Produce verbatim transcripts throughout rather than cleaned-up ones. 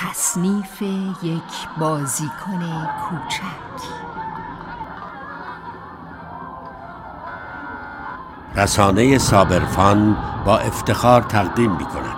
تصنیف یک بازیکن کوچک. رسانه صابرفان با افتخار تقدیم می‌کند.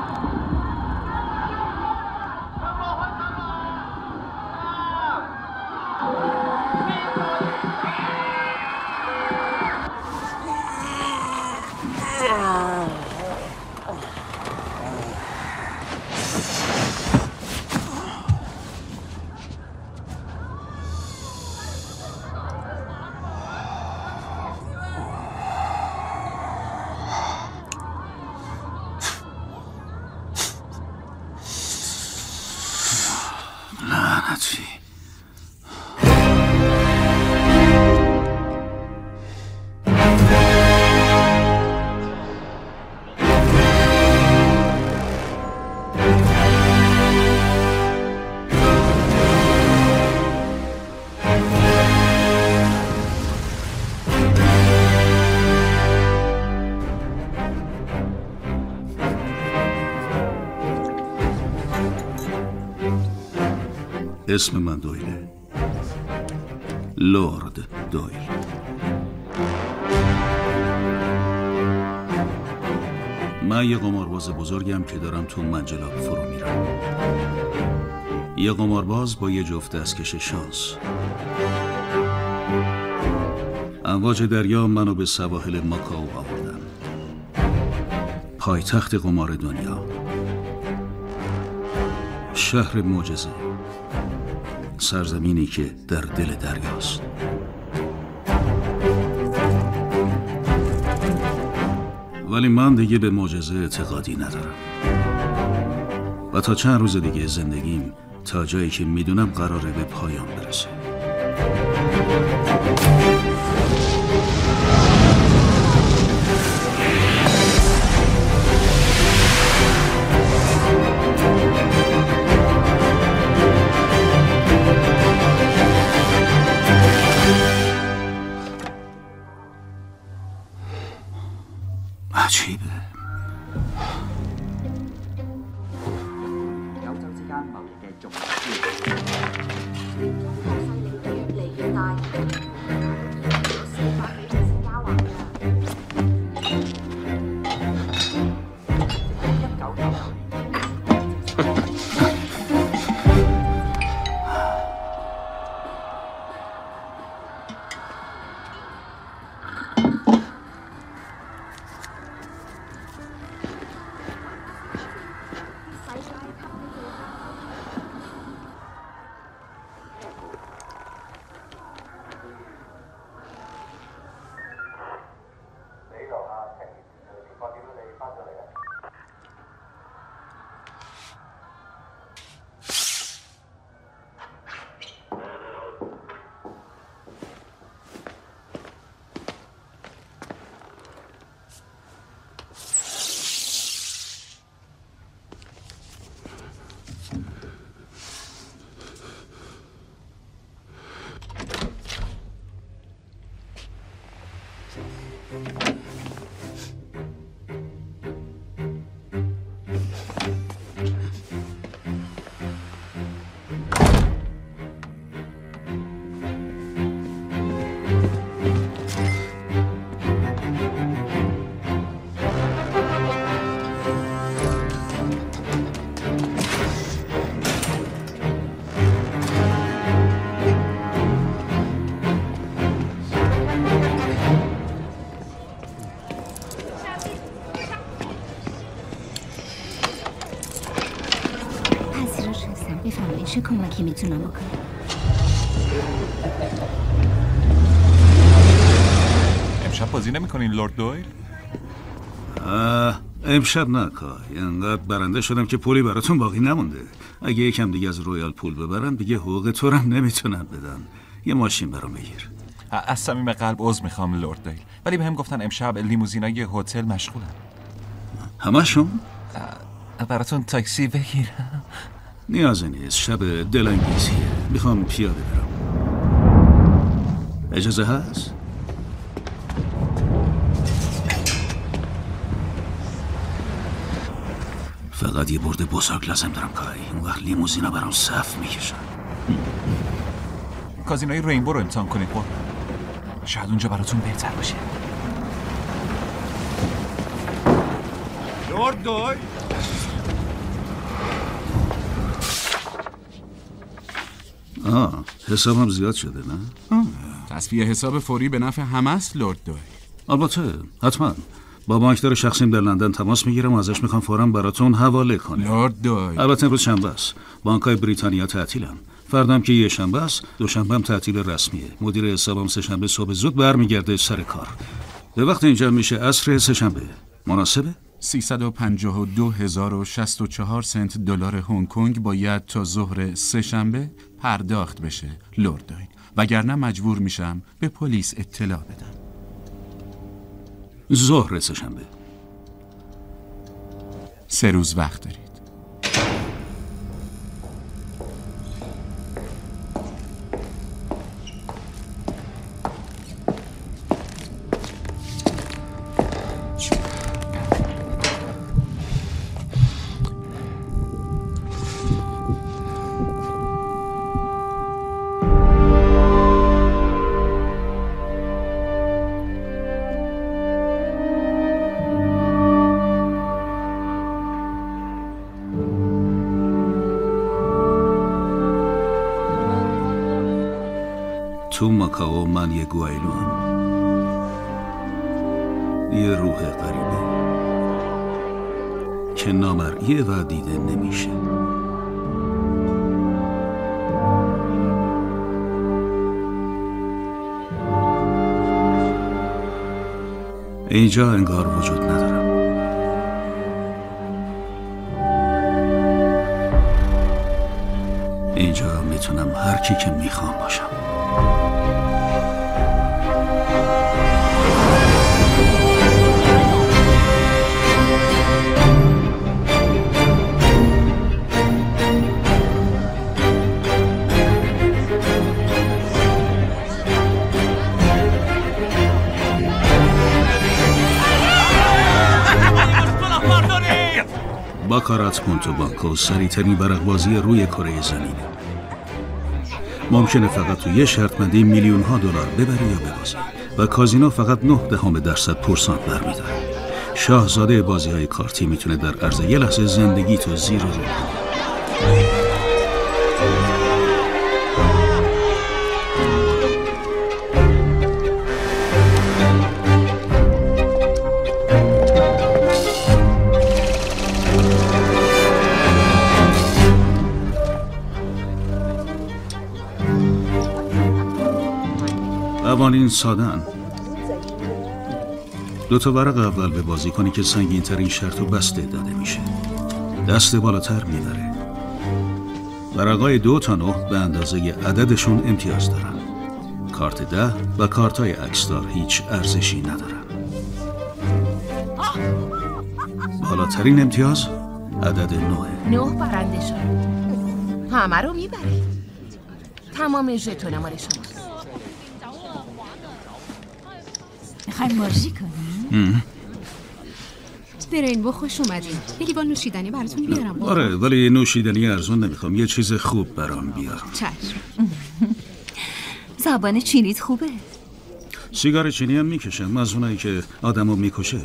لعنتی. اسم من دویله، لورد دویل. من یه قمارباز بزرگم که دارم تو منجلاب فرو میرم. یه قمارباز با یه جفت دستکش شانس. امواج دریا منو به سواحل ماکائو آوردن، پایتخت قمار دنیا، شهر معجزه، سرزمینی که در دل دریاست. ولی من دیگه به معجزه اعتقادی ندارم و تا چند روز دیگه زندگیم تا جایی که میدونم قراره به پایان برسه. عجیبه. چه کمکی میتونم بکنم؟ امشب بازی نمیکنین لورد دویل؟ امشب نه کار، اینقدر برنده شدم که پولی براتون باقی نمونده. اگه یکم دیگه از رویال پول ببرن دیگه حقوق تو رو نمیتونن بدن. یه ماشین برام بگیر. از صمیم قلب عذر میخوام لورد دویل، ولی بهم گفتن امشب لیموزینای هتل مشغولن. همشون؟ براتون تاکسی بگیرم؟ نیازی نیست، شب دلانگیزیه، میخوام پیاده برم. اجازه هست؟ فقط یه برد بزرگ لازم دارم کاری. اون وقت لیموزینا برام صف میکشن. کازینوی رینبو رو امتحان کنید با. شاید اونجا براتون بهتر باشه. لورد دویل. آه حسابم زیاد شده نه؟ تصفیه حساب فوری به نفع همه است لورد دویل. البته حتما. با بانکدار شخصیم در لندن تماس میگیرم و ازش میخوام فوراً براتون حواله کنه. لورد دویل. البته امروز شنبه است. بانک‌های بریتانیا تعطیلن. فردام که یه شنبه است، دوشنبه هم تعطیل رسمیه. مدیر حسابم سه شنبه صبح زود برمیگرده سر کار. به وقت اینجا میشه عصر سه شنبه. مناسبه؟ سیصد و پنجاه و دو هزار و شصت و چهار سنت دلار هنگ کنگ باید تا ظهر سه شنبه پرداخت بشه لورد دویل. وگرنه مجبور میشم به پلیس اطلاع بدم. ظهر سه شنبه. سه روز وقت دارید. تو ماکائو من یه گوایلو هم. یه روح غریبه که نامرئیه و دیده نمیشه. اینجا انگار وجود ندارم. اینجا میتونم هر کی که میخوام باشم. باکارات پونتو بانکو سریع‌ترین ورق‌بازی روی کره زمینه. ممکنه فقط تو یه شرط مندی میلیون ها دلار ببری یا ببازی و کازینو فقط نه دهم درصد پورسانت برمی‌داره. شاهزاده بازی‌های کارتی میتونه در عرض یه لحظه زندگی تو زیر رو کنه. قوانین سادن. دو تا ورق اول به بازیکنی که سنگین ترین شرط و بسته داده میشه. دست بالاتر میبره. ورقای دو تا نه به اندازه عددشون امتیاز دارن. کارت ده و کارتای عکسدار هیچ ارزشی ندارن. بالاترین امتیاز عدد نه. نه برنده شد. همه رو میبره. تمام ژتون مال شماست. میخوایم بازی کنیم؟ به رینبو خوش اومدین. یه لیوان نوشیدنی براتون بیارم. آره ولی نوشیدنی ارزون نمیخوام. یه چیز خوب برام بیار. چشم. زبان چینیت خوبه. سیگار چینی هم میکشم از اونایی که آدمو میکشه.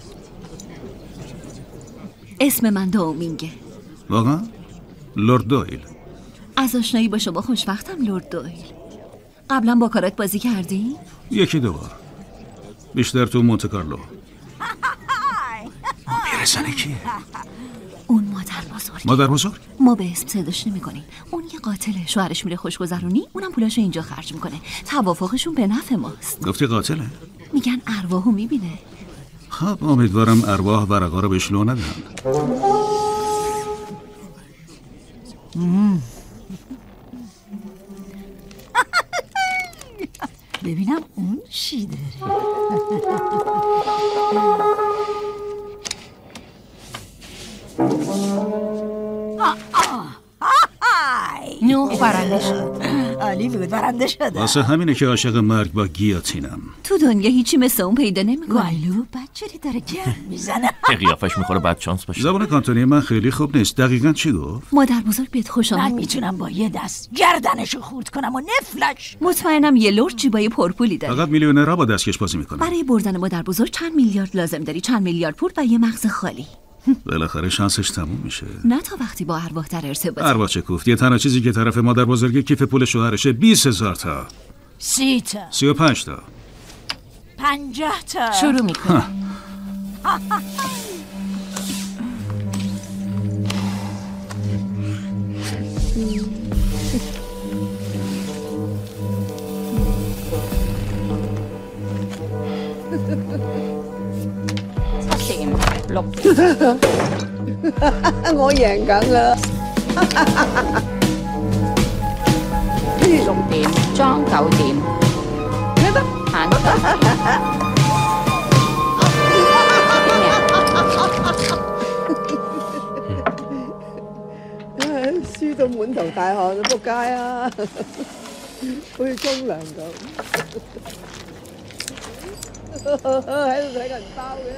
اسم من داومینگه. واقعا؟ لورد دویل. از آشنایی با شما خوشوقتم لورد دویل. قبلا با کارت بازی کردی؟ یکی دو بار. بیشتر تو مونته کارلو. میرسنه کیه؟ اون مادر بزرگ. مادر بزرگ؟ ما به اسم صداش نمی کنیم. اون یه قاتله. شوهرش میره خوشگذرونی، اونم پولاشو اینجا خرج میکنه. توافقشون به نفع ماست. گفتی قاتله؟ میگن ارواحو میبینه. خب امیدوارم ارواح ورقا رو بهش لو ندن. ببینم اون چی داره. نه برنده شد. هالیوود برنده شده. واسه همینه که عاشق مرگ با گیاتینم. تو دنیا هیچی مثل اون پیدا نمی‌کنه. وایلو بچه‌ری داره گرم میزنه. قیافش میخوره بعد چانس باشه. زبان کانتونی من خیلی خوب نیست. دقیقاً چی گفت؟ مادر بزرگ بهت خوش آمد. من میتونم با یه دست گردنشو خورد کنم و نفلش. مطمئنم یه لرد جیبای پرپولی داره. فقط میلیونرها با دستکش بازی میکنن. برای بردن مادر بزرگ چند میلیارد لازم داری؟ چند میلیارد پول و یه مغز خالی. بالاخره شانسش تموم میشه. نه تا وقتی با ارواح در ارتباط. ارواح چه کوفت؟ یه تنها چیزی که طرف مادر بزرگ کیف پول شوهرشه بیست هزار تا. سی تا. سی و پنج تا. پنجاه تا. شروع میکنه. 我贏緊啦！ 六點裝九點，咩得行得唉，輸到滿頭大汗啊！仆街啊！好似沖涼咁，喺度睇銀包嘅。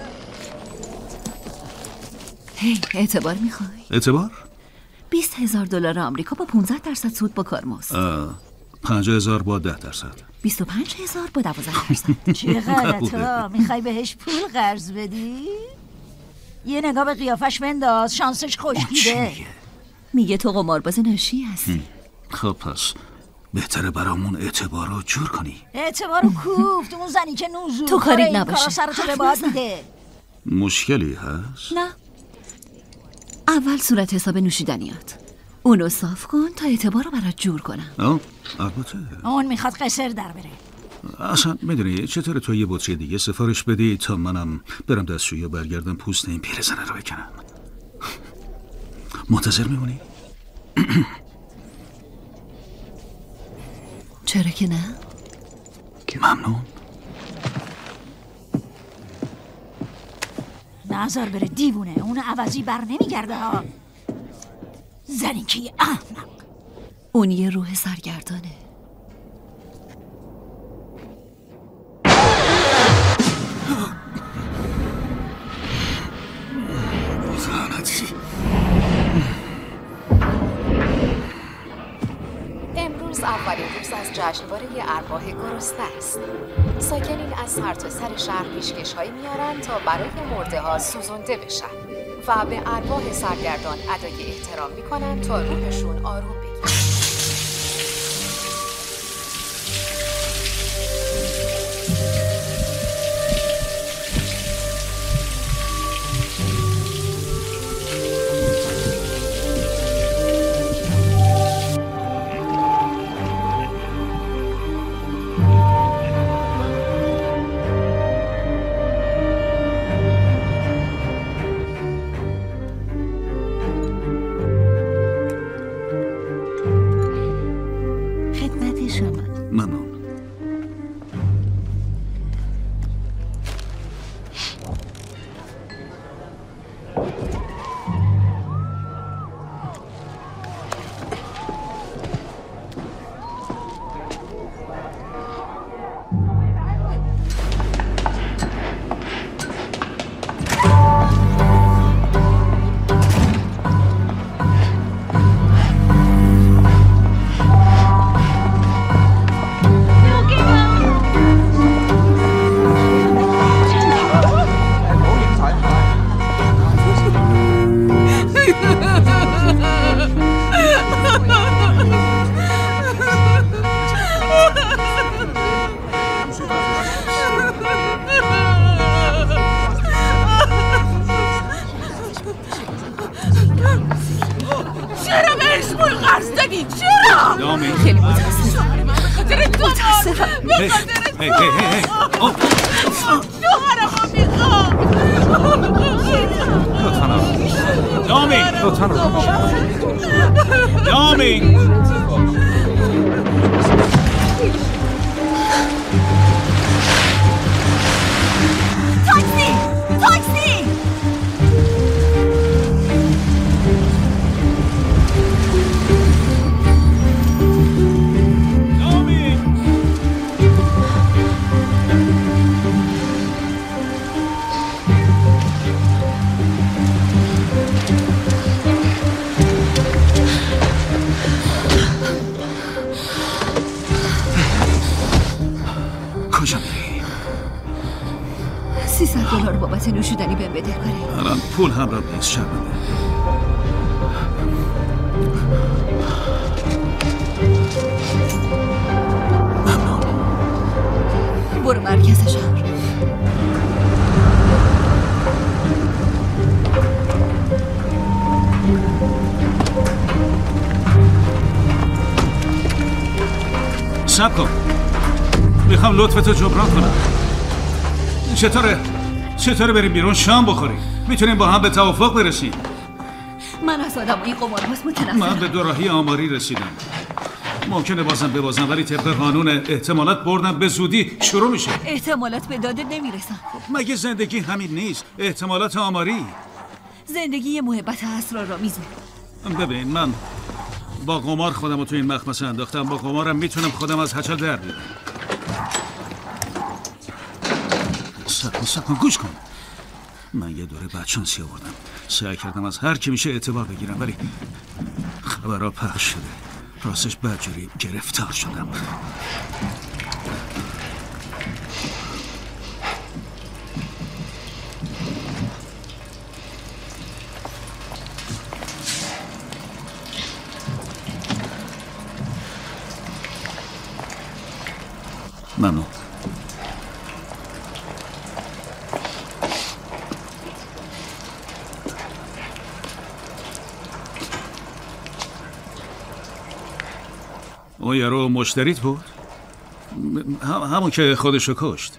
هی اعتبار میخوای؟ اعتبار؟ بیست هزار دلار آمریکا با پونزده درصد سود با کارمزد. پنجاه هزار با ده درصد. بیست و پنج هزار با دوازده درصد. چقدر تو میخوای بهش پول قرض بدی؟ یه نگاه به قیافش بنداز، شانسش خوشگیده. میگه تو قمارباز ناشی هستی. خب پس بهتره برامون اعتبار رو جور کنی. اعتبار رو کوفت، اون زنی که نوزور تو کاری نباشه. سرتو به باد میده. مشکلی هست؟ نه. اول صورت حساب نوشیدنیات اونو صاف کن تا اعتبار رو برات جور کنم. آه البته اون میخواد قصر در بره. اصلا میدونی چطور تو یه بطری دیگه سفارش بدی تا منم برم دستشویی و برگردم پوست این پیرزنه رو بکنم. منتظر میمونی؟ چرا که نه؟ ممنون. نظر بره دیوونه، اون عوضی بر نمیگرده ها. زنی که یه احمق. اون یه روح سرگردانه. امروز اولین روز از جشنواره ارواح گرسنه است. ساکنین از سرتاسر شهر پیشکش‌هایی میارن تا برای مرده‌ها سوزونده بشن و به ارواح سرگردان ادای احترام میکنن تا روحشون آروم بگیره. چرا بهش پول قرض دادی؟ چرا؟ دامی خیلی متاسفم. به خاطر تو متاسفم. به خاطر هی هی هی هی شوهرمو میخوام. لطفاً دامی لطفاً دامی تاکسی! تاکسی! قسمت نوشیدنی بهم بده کاره. الان پول هم را نیست شرمنده. برو مرکز شهر. صبر کن، میخوام لطفتو جبران کنم. چطوره؟ چطوره بریم بیرون شام بخوریم؟ میتونیم با هم به توافق برسیم. من از آدمای قمارباز متنفرم. من به دوراهی آماری رسیدم. ممکنه بازم ببازم ولی طبق قانون احتمالات بردم به زودی شروع میشه. احتمالات به دادت نمیرسن. مگه زندگی همین نیست؟ احتمالات آماری. زندگی یه محبت اسرارآمیزه. ببین من با قمار خودم رو تو این مخمسه انداختم. با قمارم میتونم خودم از هچل در بیارم. سب سب گوش کن. من یه دوره بدشانسی آوردم. سعی کردم از هر کی میشه اعتبار بگیرم ولی خبرها پخش شده. راستش بدجوری گرفتار شدم. ممنون. اون یارو مشتریت بود؟ هم همون که خودشو کشت.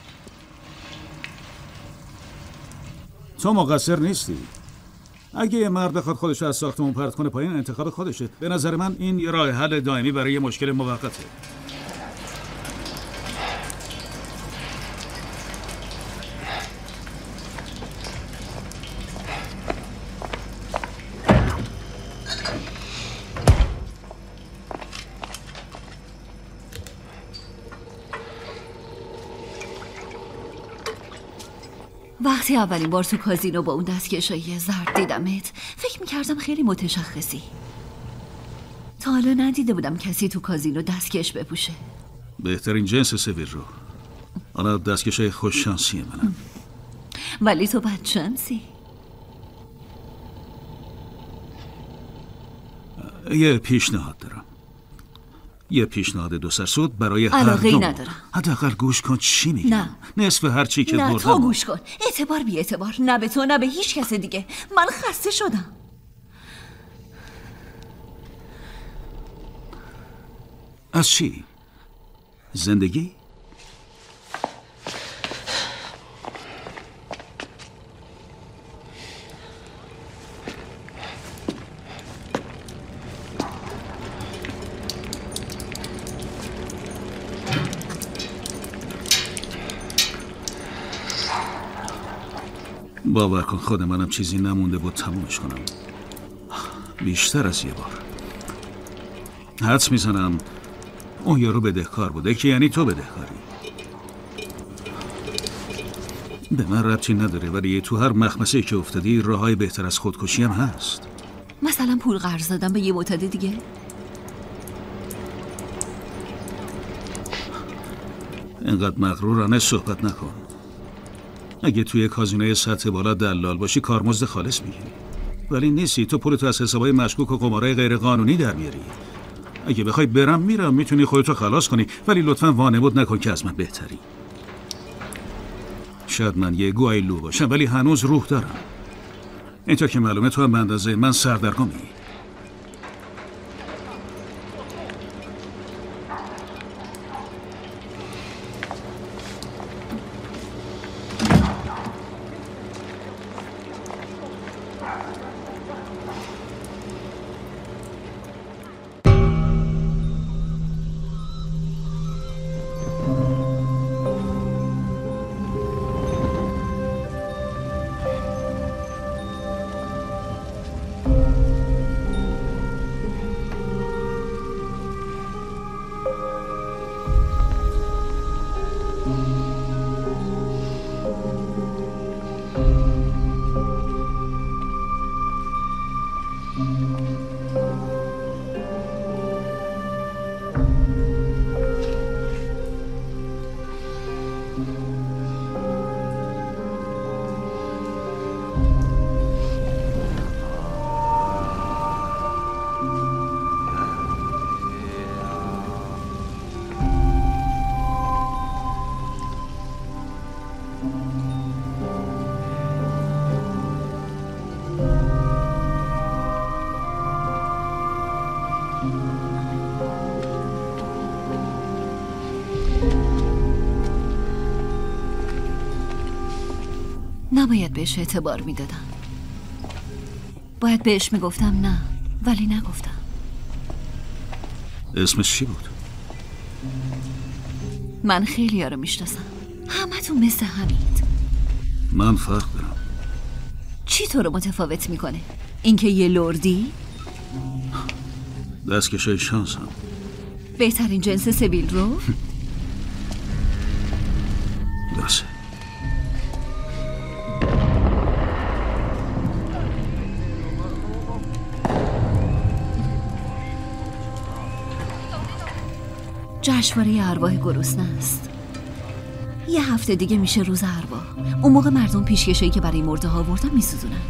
تو مقصر نیستی. اگه یه مرد بخواد خودشو از ساختمون پرت کنه پایین انتخاب خودشه. به نظر من این یه راه حل دائمی برای یه مشکل موقته. وقتی اولین بار تو کازینو با اون دستکشای زرد دیدمت فکر میکردم خیلی متشخصی. تا حالا ندیده بودم کسی تو کازینو دستکش بپوشه. بهترین جنس سویر رو. حالا دستکشای خوششانسیه منم. ولی تو بدشانسی. یه پیشنهاد دارم. یه پیشنهاد دو سرسود برای هر علاقه‌ای دوم. ندارم. حداقل گوش کن چی میگم. نه. نصف هر چی که بردم. نه تو گوش کن. اعتبار بی اعتبار. نه به تو نه به هیچ کس دیگه. من خسته شدم. از چی؟ زندگی؟ باور کن خود منم چیزی نمونده بود تمومش کنم. بیشتر از یه بار حدس میزنم اون یارو بدهکار بوده که یعنی تو بدهکاری. به من ربطی نداره ولی تو هر مخمسه که افتادی راههای بهتر از خودکشی هم هست. مثلا پول قرض دادم به یه معتاد دیگه. اینقدر مغرورانه صحبت نکن. اگه توی کازینوی سطح بالا دلال باشی کارمزد خالص میگیری. ولی نیستی. تو پولتو از حسابای مشکوک و قمارای غیر قانونی در میاری. اگه بخوای برم میرم، میتونی خودتو خلاص کنی، ولی لطفاً وانمود نکن که از من بهتری. شاید من یه گوایلو باشم ولی هنوز روح دارم. اینطور که معلومه تو هم به اندازه من سردرگمی. نباید بهش اعتبار میدادم. باید بهش میگفتم نه، ولی نگفتم. اسمش چی بود؟ من خیلی ها رو میشناسم، همه تو مثل حمید. من فرق دارم. چی تو رو متفاوت میکنه؟ اینکه یه لردی؟ دستکشای شانس هم. بهترین جنس سبیل رو؟ درسته. جشنواره ارواح گرسنه است. یه هفته دیگه میشه روز ارواح. اون موقع مردم پیشکشایی که برای مرده ها آوردن میسوزونن.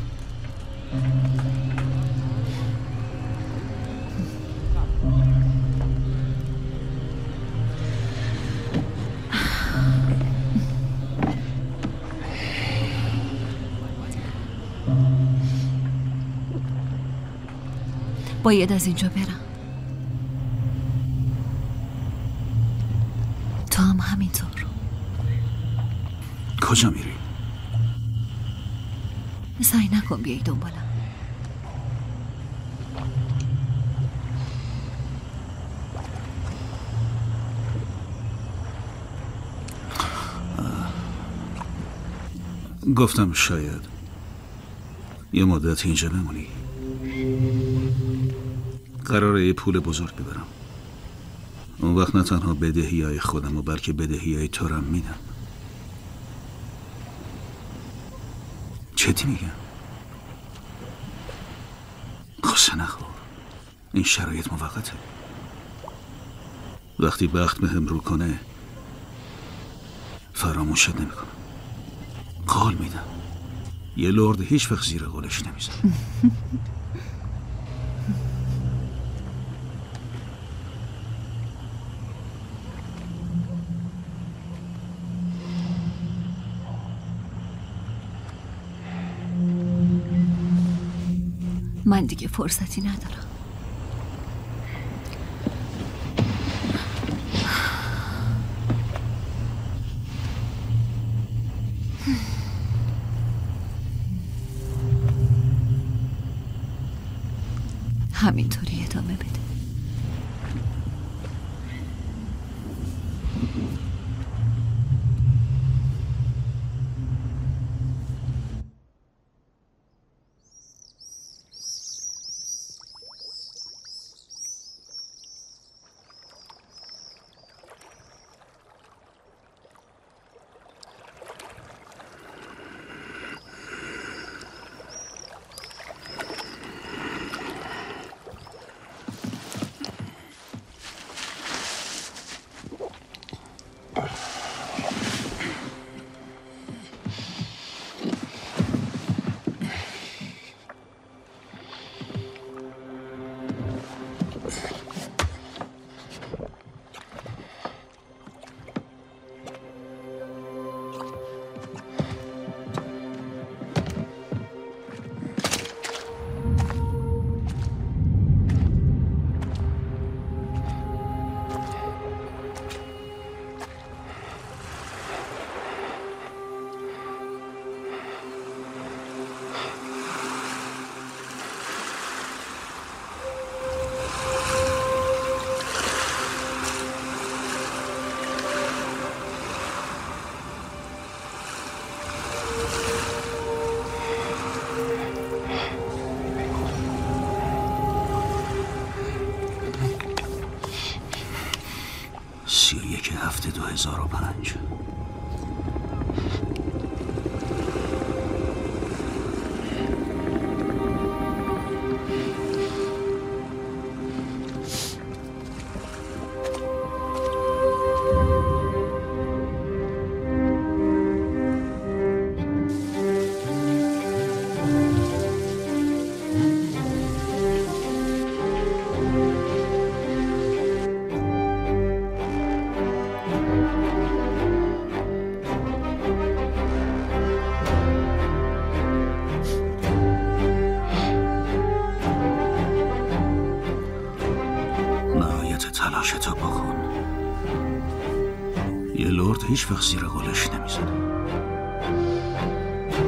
باید از اینجا برم. تو هم همینطور. کجا میری؟ سعی نکن بیایی دنبالم. گفتم شاید یه مدت اینجا بمونی. قراره یه پول بزرگ ببرم. اون وقت نه تنها بدهی های خودم و بلکه بدهی های تو رم میدم. چتی میگم؟ قصه نخور. این شرایط موقته. وقتی بخت بهم رو کنه فراموشت نمیکنم. قول میدم یه لرد هیچ وقت زیر قولش نمیزن. من دیگه فرصتی ندارم. همینطوری ادامه بده. سی و یک هفته دو هزار و پنج. تلاشتو بکن. یه لرد هیچ وقت زیر قولش نمیزنه.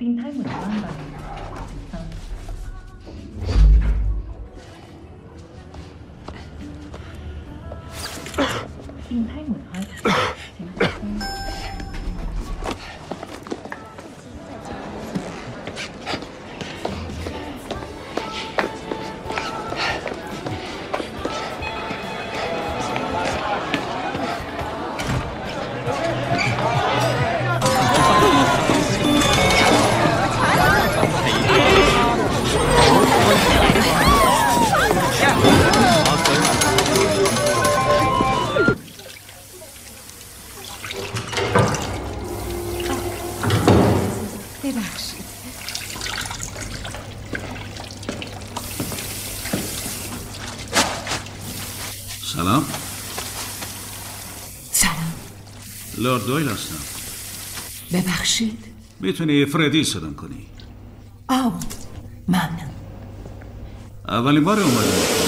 سلام. سلام. لورد دویل هستم. ببخشید. میتونی فردی صدام کنی؟ آه ممنون. اولین بار اومدم.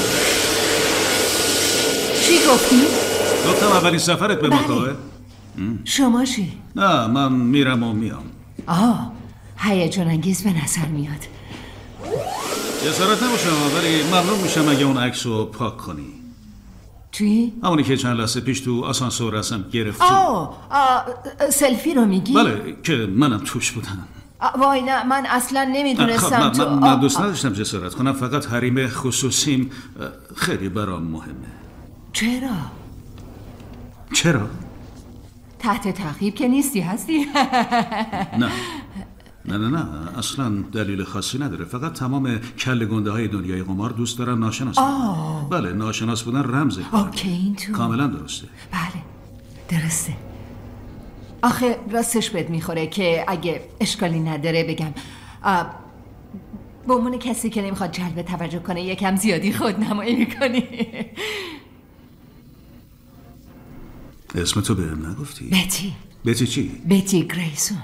چی گفتی؟ گفتم اولین سفرت به مکاوه؟ شما چی؟ نه من میرم و میام. آه هیجان انگیز به نظر میاد. جسارت نباشم ولی ممنون میشم اگه اون عکس رو پاک کنی. چی؟ همونی که چند لحظه پیش تو آسانسور هستم گرفتی. آه, آه سلفی رو میگی؟ بله که منم توش بودم. وای نه من اصلا نمیدونستم من, تو من, من دوست نداشتم جسارت کنم، فقط حریم خصوصیم خیلی برام مهمه. چرا؟ چرا؟ تحت تعقیب که نیستی هستی؟ نه نه نه نه اصلا دلیل خاصی نداره، فقط تمام کله گنده های دنیای قمار دوست دارن ناشناس بودن. بله ناشناس بودن رمزه. اوکی این تو کاملا درسته. بله درسته. آخه راستش بهت میخوره که اگه اشکالی نداره بگم به عنوان کسی که نمیخواد جلب توجه کنه یکم زیادی خود نمایی میکنی. اسم تو بهم نگفتی؟ بتی. بتی چی؟ بتی گریسون.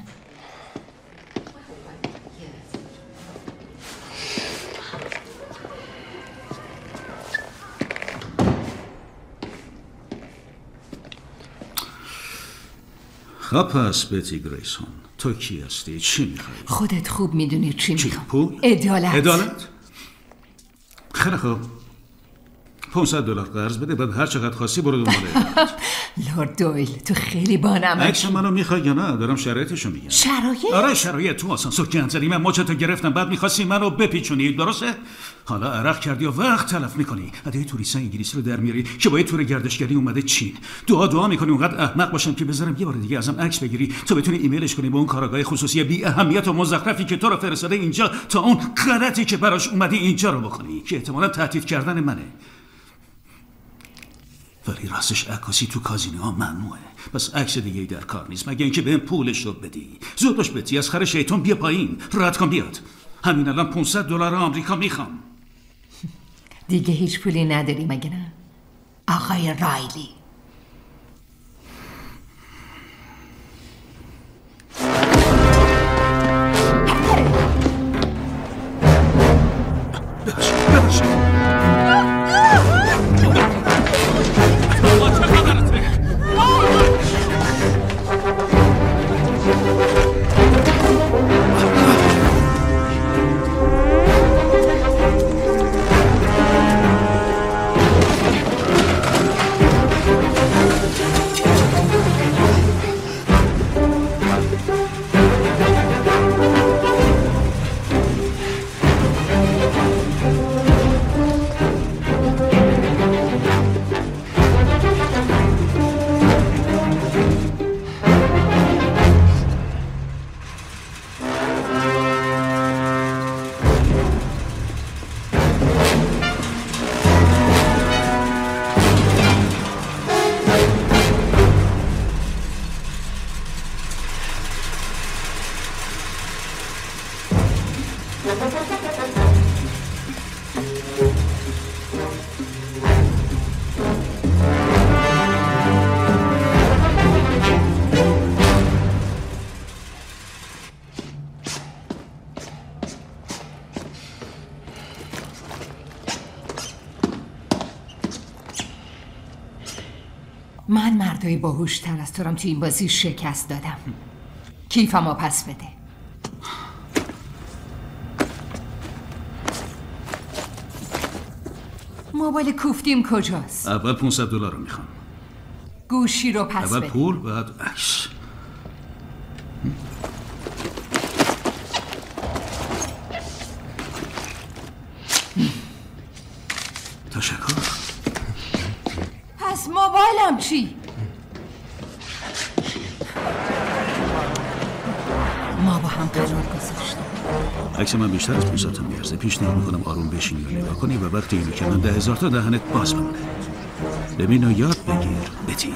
خب پس بتی گریسون تو کی هستی؟ چی میخوایی؟ خودت خوب میدونی چی میخوام. پول؟ عدالت. عدالت؟ خیلی خوب پانصد دلار قرض بده بعد هر چقدر خواستی برو دنبال عدالت. لورد دویل تو خیلی بانمکی. عکس منو میخوای یا نه؟ دارم شرایطشو میگم. شرایط؟ آره شرایط. تو آسانسور گند زدی، من مچتو گرفتم، بعد میخواستی منو بپیچونی درسته؟ حالا عرق کردی و وقت تلف میکنی. ادای توریست انگلیسی رو در میاری که با یه تور گردشگری اومده چین. دعا دعا میکنی اونقدر احمق باشم که بذارم یه بار دیگه ازم عکس بگیری تو بتونی ایمیلش کنی به اون کارآگاه خصوصی بی اهمیت و مزخرفی که تو رو فرستاده اینجا تا اون غلطی که براش اومدی اینجا رو بکنی که احتمالاً تهدید کردن منه. ولی راستش عکاسی تو کازینوها ممنوعه. پس عکس دیگه ای در کار نیست مگه اینکه بهم پولش رو بدی. زود باش بتی از خر شیطان بیا پایین. رد کن بیاد. همین الان پانصد دلار آمریکا میخوام. دیگه هیچ پولی نداری مگه نه؟ آقای رایلی. من مردای باهوش‌تر از تو رم تو این بازی شکست دادم. کیفمو پس بده. موبایل کوفتیم کجاست؟ اول پانصد دلار رو میخوام. گوشی رو پس اول بده. پول بعد عکس. تشکر. پس موبایلم چی؟ ما با هم قرار گذاشتیم. عکس من بیشتر از پانصد تا میارزه. پیشنهاد میکنم آروم بشینی و نگاه کنی و وقتی اینو که من ده هزار تا دهنت باز بمونه. ببین و یاد بگیر بتی.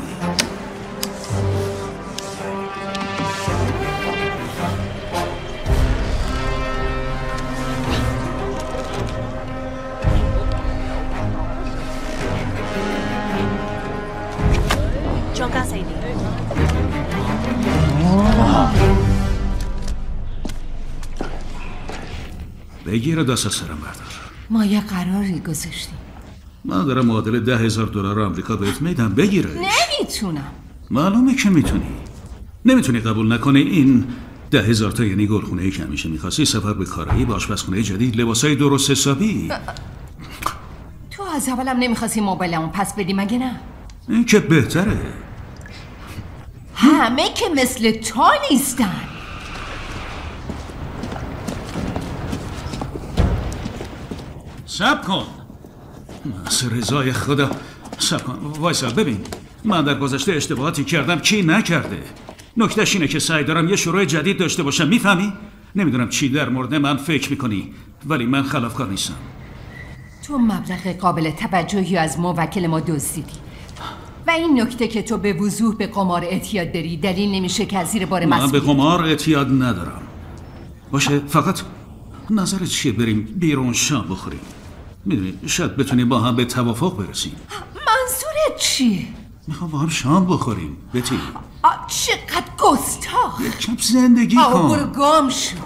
بگیر و دست از سرم بردار. ما یه قراری گذاشتیم. من دارم معادل ده هزار دلار آمریکا بهت میدم بگیرش. نمیتونم. معلومه که میتونی. نمیتونی قبول نکنی این ده هزار تا یعنی گلخونه ای که همیشه میخواستی، سفر به کارایی، با آشپزخونه جدید، لباسای درست حسابی. تو از اولم نمیخواستی موبایلمو پس بدی مگه نه؟ این که بهتره. همه که مثل تو نیستن. صبر کن. از رضای خدا صبر کن. وایسا ببین، من در گذشته اشتباهاتی کردم، کی نکرده. نکتهش اینه که سعی دارم یه شروع جدید داشته باشم. میفهمی؟ نمیدونم چی در مورد من فکر میکنی، ولی من خلافکار نیستم. تو مبلغ قابل توجهی از موکل ما دزدیدی و این نکته که تو به وضوح به قمار اعتیاد داری دلیل نمیشه که از زیر بار مسئولیت. من به قمار اعتیاد ندارم. باشه، فقط نظرت چیه بریم بیرون شام بخوریم؟ میدونی شاید بتونیم با هم به توافق برسیم. منظورت چیه؟ میخوام با هم شام بخوریم بتی. چقدر گستاخ. یکم زندگی کن. آه برو گم شو.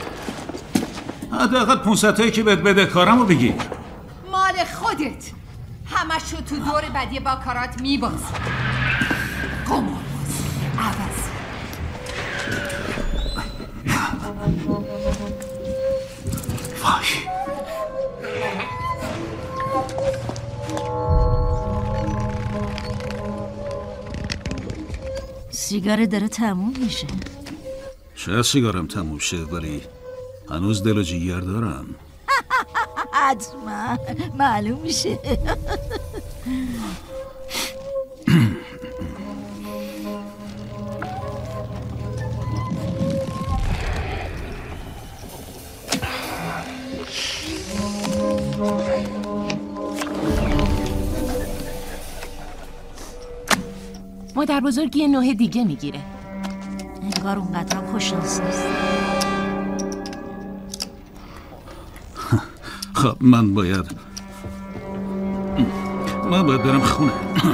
حداقل پونصد تایی که بهت بده کارمو بگیر. مال خودت. همشو تو دور بدی با کارات میباز. قمار باز عوض. وای. سیگار داره تموم میشه. شاید سیگارم تموم شه ولی هنوز دل و جیگر دارم. حتما معلوم میشه. مادر بزرگ یه نوع دیگه میگیره. انگار اونقدرم خوششانس نیست. خب من باید من باید برم خونه.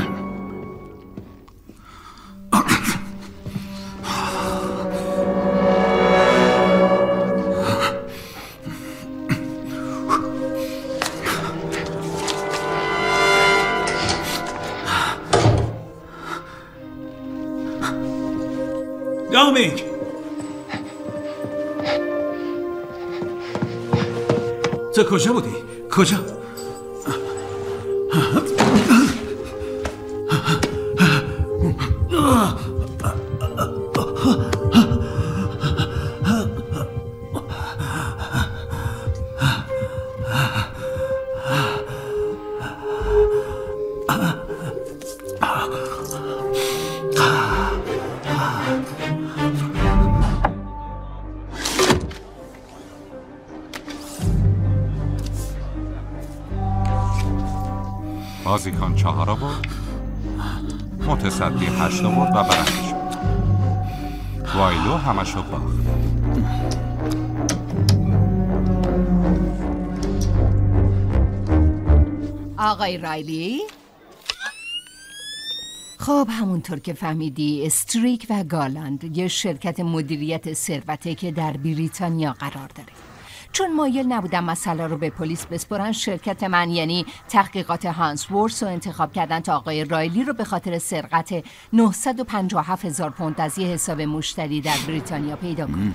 دامینگ تو کجا بودی؟ کجا؟ بازیکن چهار آورد، متصدی هشت آورد و برنده شد. وایلو همشو باخت. آقای رایلی؟ خب همونطور که فهمیدی استریک و گالاند یه شرکت مدیریت ثروته که در بریتانیا قرار داره. چون مایل نبودم مسئله رو به پلیس بسپرن، شرکت من یعنی تحقیقات هانس وورس رو انتخاب کردن تا آقای رایلی رو به خاطر سرقت نهصد و پنجاه و هفت هزار پوند از یه حساب مشتری در بریتانیا پیدا کنه.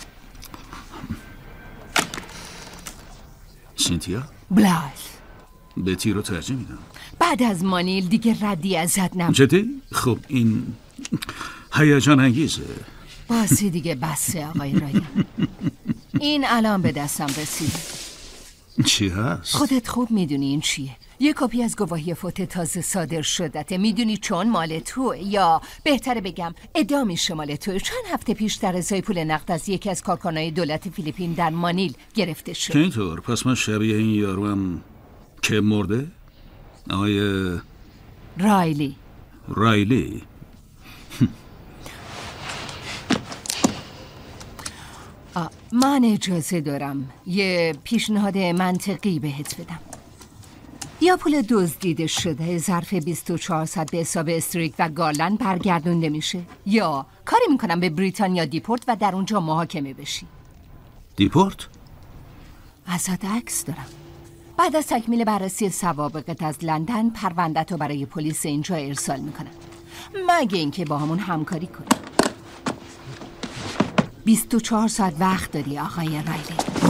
سینتیا؟ بلایث بتی رو ترجیح میدم. بعد از مانیل دیگه ردی ازت نم. جدی؟ خب این هیجان انگیزه. باسی دیگه بسه آقای رایان. این الان به دستم رسیده. چی هست؟ خودت خوب میدونی این چیه. یه کپی از گواهی فوت تازه صادر شدته. میدونی چون مال تو، یا بهتره بگم ادعا میشه مال تو. چند هفته پیش در ازای پول نقد از یکی از کارکنای دولت فیلیپین در مانیل گرفته شد. که اینطور؟ پس من شبیه این یارو هم که مرده؟ آقای رایلی. رایلی. من اجازه دارم یه پیشنهاد منطقی بهت بدم. یا پول دزدیده شده ظرف بیست و چهار ساعت به حساب استریک و گارلند برگردونده میشه، یا کاری میکنم به بریتانیا دیپورت و در اونجا محاکمه بشی. دیپورت؟ ازت عکس دارم. بعد از تکمیل بررسی سوابقت از لندن پروندت رو برای پلیس اینجا ارسال میکنم، مگه اینکه با همون همکاری کنی. بیست و چهار ساعت وقت داری آقای رایلی.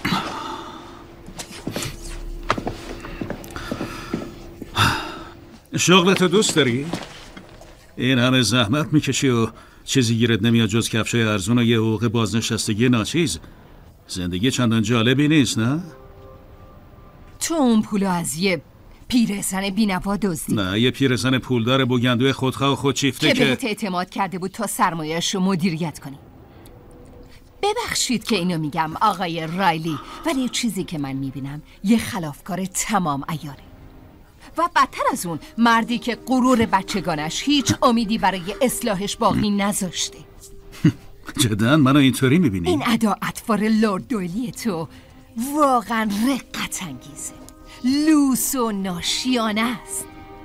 شغلتو دوست داری؟ این همه زحمت میکشی و چیزی گیرت نمیاد جز کفشای ارزون و یه حقوق بازنشستگی ناچیز. زندگی چندان جالبی نیست نه؟ تو اون پولو از یه پیرزن بی‌نوا دزدی. نه، یه پیرزن پولدار بوگندوی خودخواه و خودشیفته که که بهت اعتماد کرده بود تا سرمایه‌اش رو مدیریت کنی. ببخشید که اینو میگم آقای رایلی، ولی یه چیزی که من میبینم یه خلافکار تمام عیاره. و بدتر از اون مردی که غرور بچگانش هیچ امیدی برای اصلاحش باقی نذاشته. جدن منو اینطوری میبینی؟ این ادا اطوار لورد دویلی تو واقعا رقت انگیزه، لوس و ناشیانه است.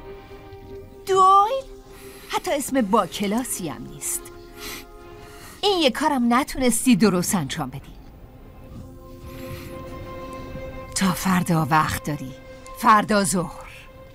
دویل حتی اسم با کلاسی هم نیست. این یه کارم نتونستی درست انجام بدی. تا فردا وقت داری. فردا ظهر.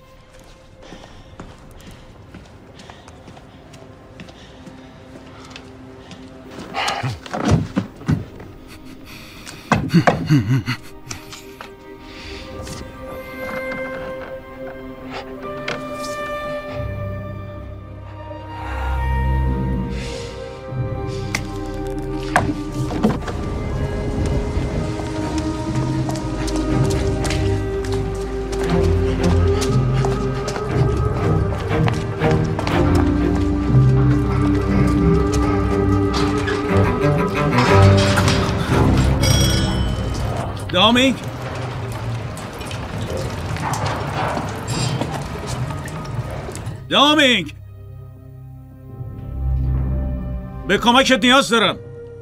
دامینگ دامینگ به کمکت نیاز دارم.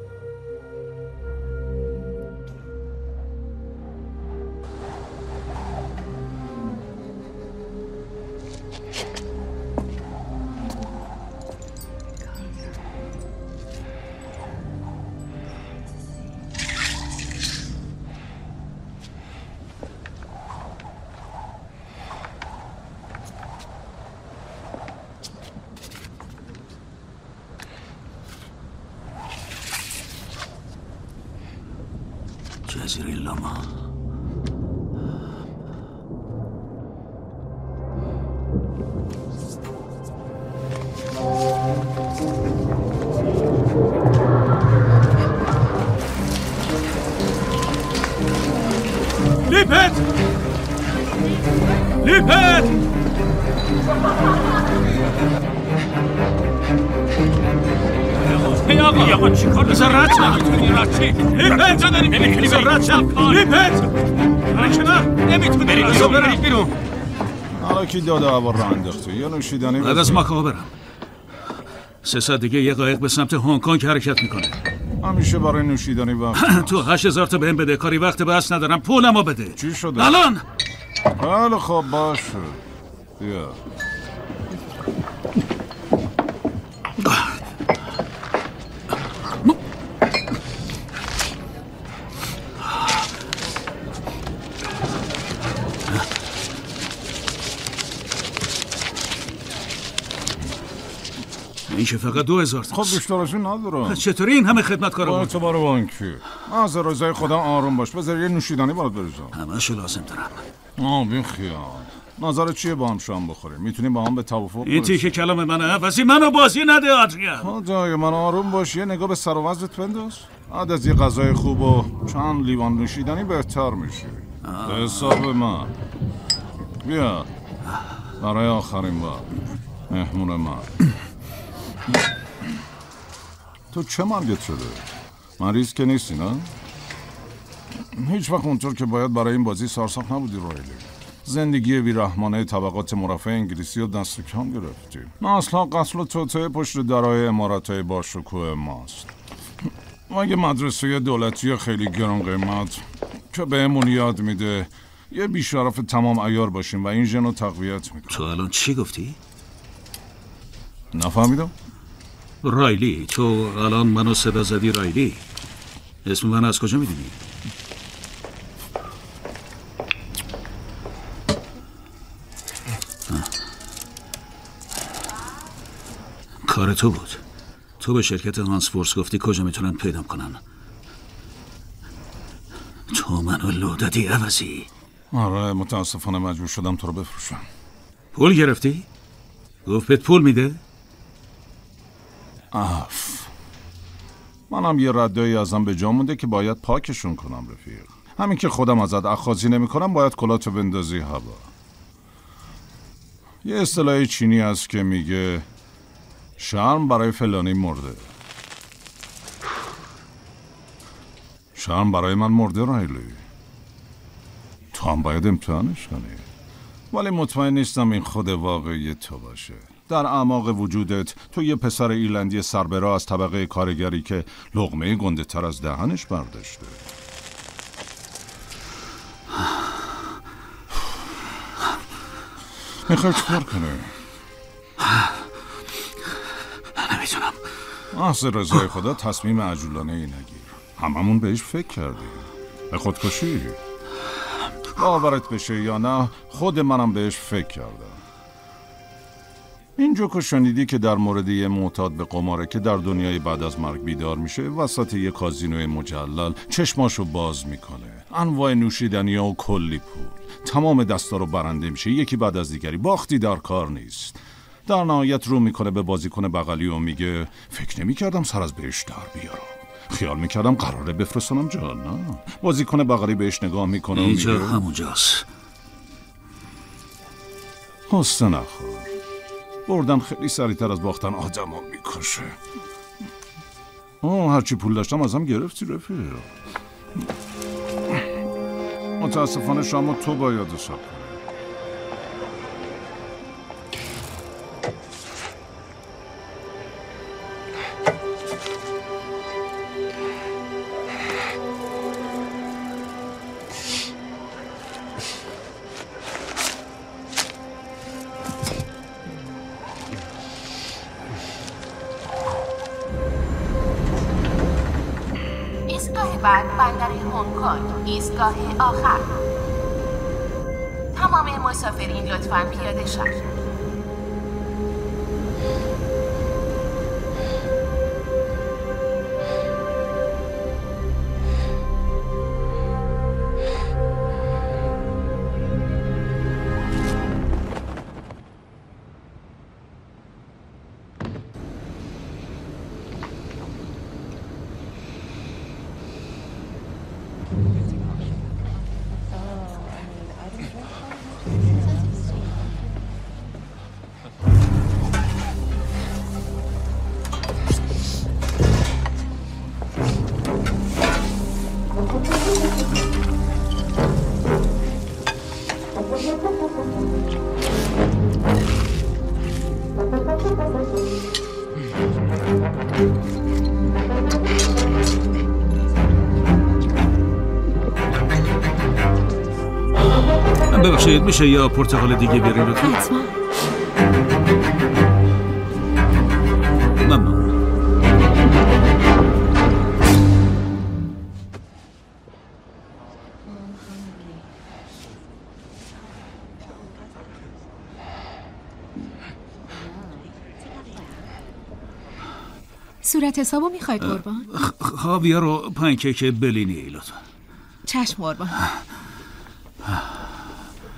جزیره لاما. لیپت لیپت ای آقا ای آقا چی کار بذار رد شم نمیتونی رد چی لیپت نمیتونی رد شم لیپت برای کنار نمیتونی بذار برم بیرون. حالا کی داده هوا را انداخته یا نوشیدنی بعد از ماکاو برم. سه ساعت دیگه یه قایق به سمت هنگ کنگ حرکت میکنه. همیشه برای نوشیدنی وقت تو هشت هزار تا بهم بده. کاری وقت بس ندارم. پولمو بده. چی شده؟ الان بله خب باشه بیا. این که فقط دو هزار تاست. خب بیشتر از این ندارم. چطوری این همه خدمتکارا بود؟ اعتبار بانکی. از رضای خدا آروم باش. بذار یه نوشیدنی برات بریزم. همه‌شو لازم دارم. آه بی خیال. نظر چیه با هم شام بخوریم؟ میتونیم با هم به توافق این تیکه کلام منه عوضی منو بازی نده آدریان. خدای من آروم باش، یه نگاه به سر و وضعت بنداز. بعد از یه غذای خوب و چند لیوان نوشیدنی بهتر میشی. به حساب من. بیا برای آخرین بار مهمون من. تو چه مرگت شده؟ مریض که نیستی نه؟ هیچ وقت اونطور که باید برای این بازی سارساخ نبودی رایلی. زندگی بیرحمانه طبقات مرفه انگلیسی رو دست کم گرفتی. نه اصلا قتل و توطئه پشت درهای عمارت‌های با شکوه ماست. مگه مدرسه دولتی خیلی گران قیمت که بهمون یاد میده یه بیشرف تمام عیار باشیم و این ژن رو تقویت میکنه. تو الان چی گفتی؟ نفهمیدم. رایلی، تو الان منو صدا زدی رایلی. اسم من از کجا میدونی؟ کار تو بود. تو به شرکت هانس فورس گفتی کجا میتونن پیدا کنن. تو منو لو دادی عوضی. آره متاسفانه مجبور شدم تو رو بفروشم. پول گرفتی؟ گفت بهت پول میده؟ اف منم یه ردایی ازم به جا مونده که باید پاکشون کنم رفیق. همین که خودم ازت اخاذی نمی کنم باید کلاتو بندازی هوا. یه اصطلاح چینی هست که میگه شرم برای فلانی مرده. شرم برای من مرده رایلی. تو هم باید امتحانش کنی. ولی مطمئن نیستم این خود واقعی تو باشه. در اعماق وجودت تو یه پسر ایرلندی سربرا از طبقه کارگری که لقمه گنده تر از دهنش برداشته. میخوای چکار کنه؟ نمیتونم. محض رضای خدا تصمیم عجولانه ای نگیر. هممون بهش فکر کردیم. به خودکشی باورت بشه یا نه خود منم بهش فکر کردم. این جوکو شنیدی که در مورد یه معتاد به قماره که در دنیای بعد از مرگ بیدار میشه وسط یه کازینوی مجلل چشماشو باز میکنه، انواع نوشیدنی و کلی پول، تمام دستا رو برنده میشه یکی بعد از دیگری، باختی در کار نیست. در نهایت رو میکنه به بازیکن بغلی و میگه فکر نمیکردم سر از بهش در بیارم، خیال میکردم قراره بفرستانم جهنم. بازیکن بغلی بهش نگاه میکنه و میگه اینجا همونجاست. حسن نخور، بردن خیلی سریعتر از باختن آدم ها میکشه. آه هرچی پول داشتم ازم گرفتی رفیق. متاسفانه شما تو باید حساب کنی. بعد بندر هنگ کنگ، ایستگاه آخر. تمام مسافرین لطفاً پیاده شوید. ببخشید میشه یا پرتقال دیگه بیارین لطفا؟ حتما. ممنون. صورت حسابو میخواید قربان؟ خاویار و پنکیک بلینی لطفا. چشم قربان.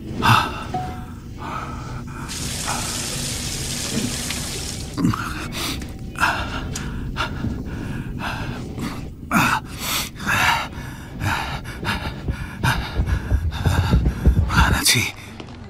لعنتی.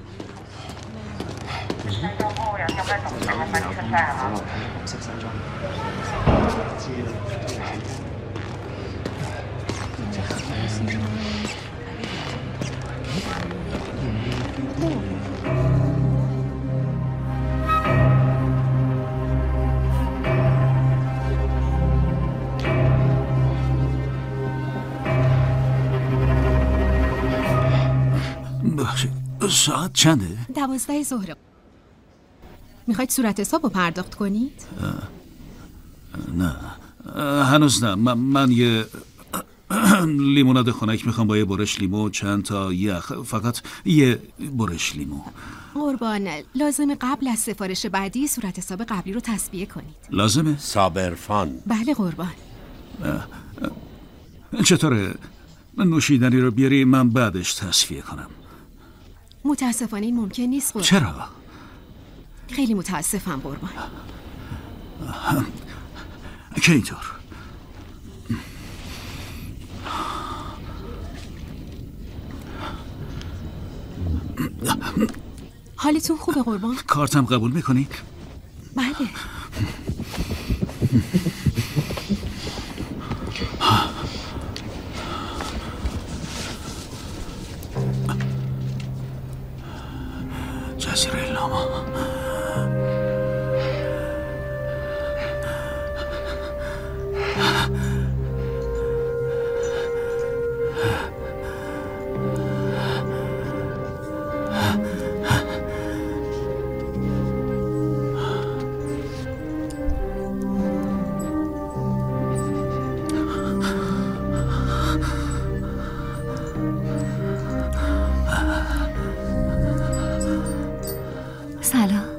ساعت چنده؟ دوازده ظهر. میخواید صورت حساب رو پرداخت کنید؟ نه هنوز نه. من, من یه لیموناد خنک میخوام با یه برش لیمو، چند تا یخ، فقط یه برش لیمو. قربان، لازمه قبل از سفارش بعدی صورت حساب قبلی رو تسویه کنید. لازمه؟ صابرفان. بله قربان. چطوره؟ نوشیدنی رو بیاری من بعدش تصفیه کنم. متاسفانه این ممکن نیست قربان. چرا؟ خیلی متاسفم قربان. که اینطور؟ حالتون خوبه قربان؟ کارتم قبول میکنی؟ بله. جزیره لاما. سلام.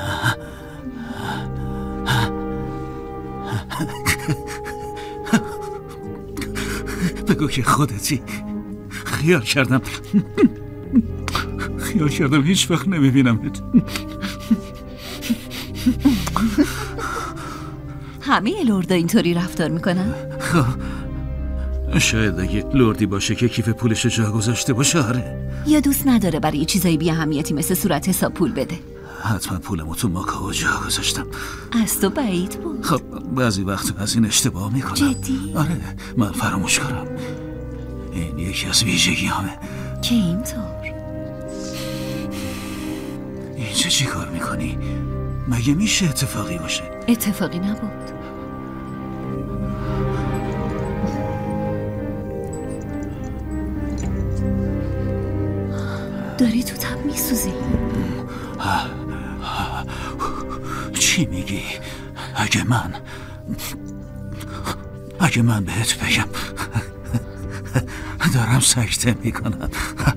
بگو که خودتی. خیال کردم خیال کردم هیچ وقت نمیبینمت. همه لردا اینطوری رفتار میکنن؟ شاید اگه لردی باشه که کیف پولش جا گذاشته باشه. آره. یا دوست نداره برای چیزای بی اهمیتی مثل صورت حساب پول بده؟ حتما پولمو تو ماکائو جا گذاشتم. از تو بعید بود. خب بعضی وقت از این اشتباه میکنم. جدی؟ آره من فراموش کارم. این یکی از ویژگی همه. که اینطور؟ اینجا چی کار میکنی؟ مگه میشه اتفاقی باشه؟ اتفاقی نبود. داری تو تب میسوزی. چی میگی؟ اگه من اگه من بهت بگم دارم سکته میکنم.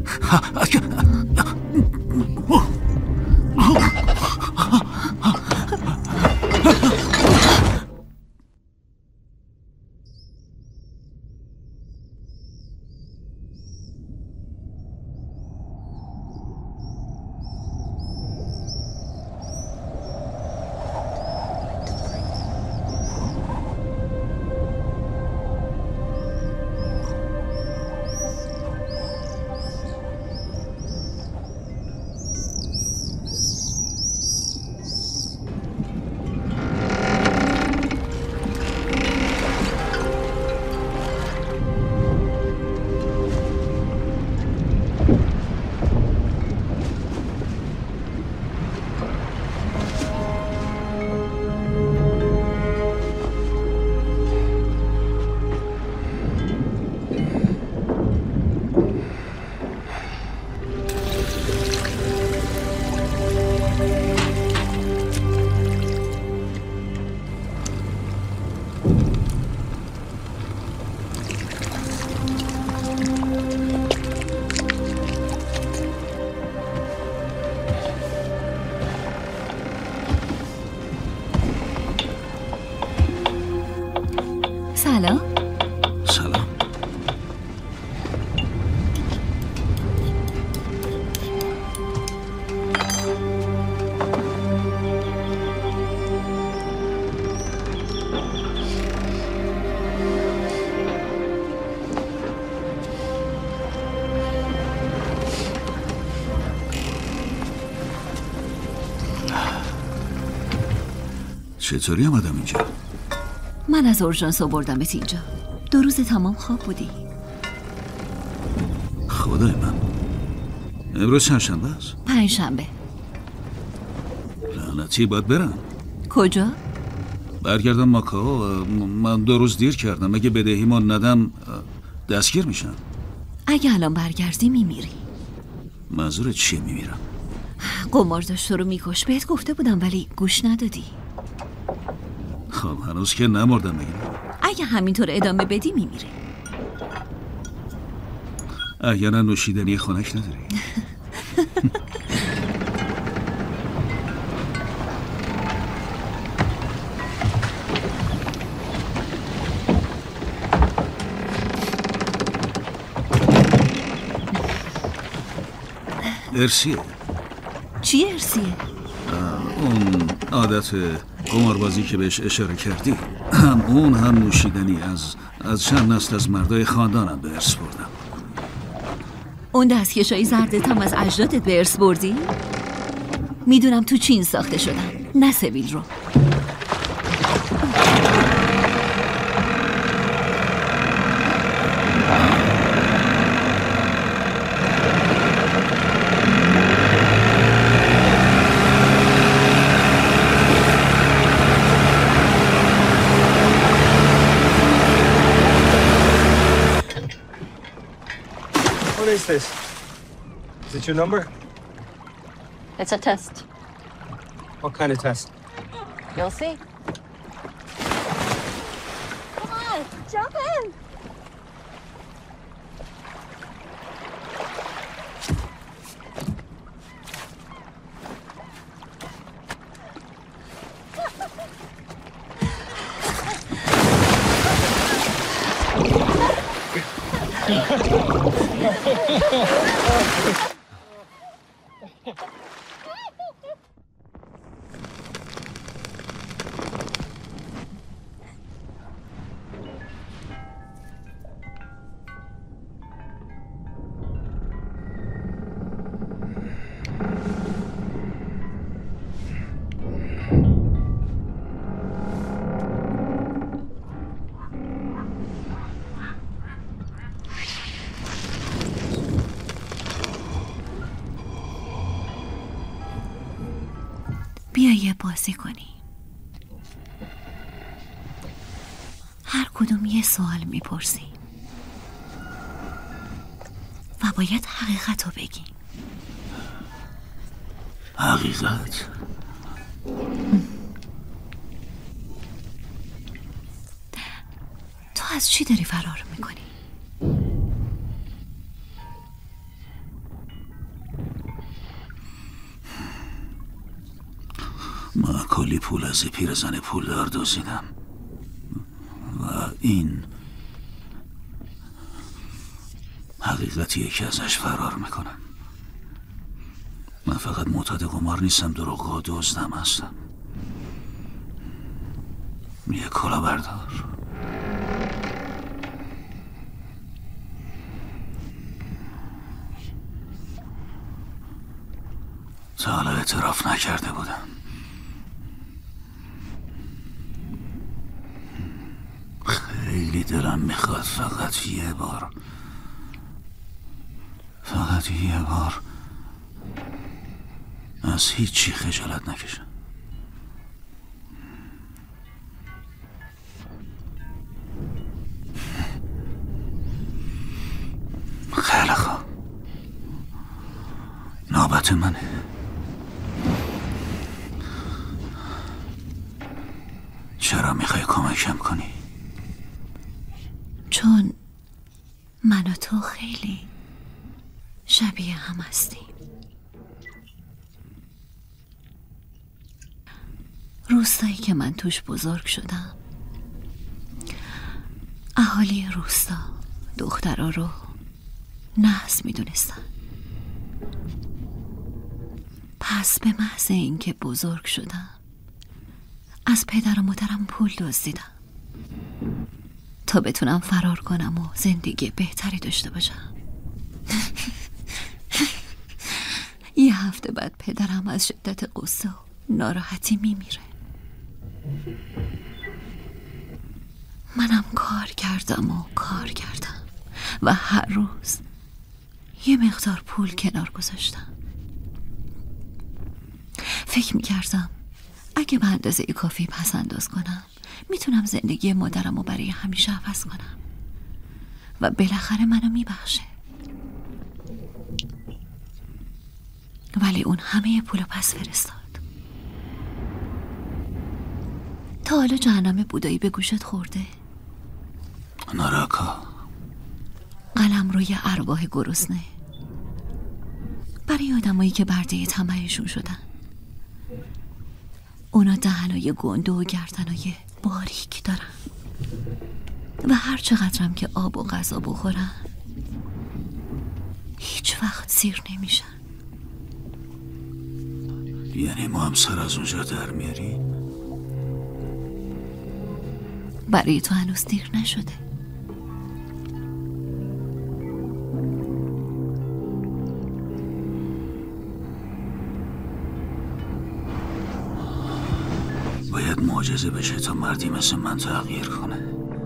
سلام. سلام. چطوری آمدم اینجا؟ من از اورژانس آوردمت اینجا. دو روز تمام خواب بودی. خدای من، امروز چند شنبه است؟ پنج شنبه. لعنتی، باید برم. کجا؟ برگردم ماکائو. من دو روز دیر کردم. اگه بدهیمو ندم دستگیر میشم. اگه الان برگردی میمیری. منظورت چیه میمیرم؟ قمار داشت تو رو میکش. بهت گفته بودم ولی گوش ندادی. خب هنوز که نمردم بگیم. اگه همینطور ادامه بدی میمیره. احیانا نوشیدنی خنک نداری؟ ارسیه. چی ارسیه؟ اون عادت قماربازی که بهش اشاره کردی، هم اون هم نوشیدنی از از چند نسل از مردای خاندانم به ارث بردم. اون دستکشای زردت هم از اجدادت به ارث بردی؟ میدونم تو چین ساخته شدن، نه سویل رو. What is this? Is it your number? It's a test. What kind of test? You'll see. Come on, jump in. بیا یه بازی کنی. هر کدوم یه سوال میپرسی و باید حقیقت رو بگی. حقیقت؟ تو از چی داری فرار میکنی؟ من کلی پول از پیرزن پولدار دزدیدم و این حقیقتیه که ازش فرار میکنم. من فقط معتاد قمار نیستم، دروغگو دزدم هستم. یه کلاهبردار. تا حالا اعتراف نکرده بودم. خیلی دلم میخواد فقط یه بار فقط یه بار از هیچی خجالت نکشم. خیلی خوب، نوبت منه. چرا میخوای کمکم کنی؟ چون من و تو خیلی شبیه هم هستیم. روستایی که من توش بزرگ شدم، اهالی روستا دخترها رو نحس میدونستن. پس به محض اینکه بزرگ شدم از پدر و مادرم پول دزدیدم تا بتونم فرار کنم و زندگی بهتری داشته باشم. یه هفته بعد پدرم از شدت غصه و ناراحتی میمیره. منم کار کردم و کار کردم و هر روز یه مقدار پول کنار گذاشتم. فکر میکردم اگه به اندازه کافی پس انداز کنم میتونم زندگی مادرم رو برای همیشه عوض کنم و بالاخره منو میبخشه. ولی اون همه پولو پس فرستاد. تا حالا جهنم بودایی به گوشت خورده؟ ناراکا، قلم روی ارواح گرسنه، برای آدمایی که برده طمعشون شدن. اونا دهنای گنده و گردنای باریک دارن و هر چقدرم که آب و غذا بخورن هیچ وقت سیر نمیشن. یعنی ما هم سر از اونجا در میاریم؟ برای تو هنوز دیر نشده. باید معجزه بشه تا مردی مثل من تغییر کنه.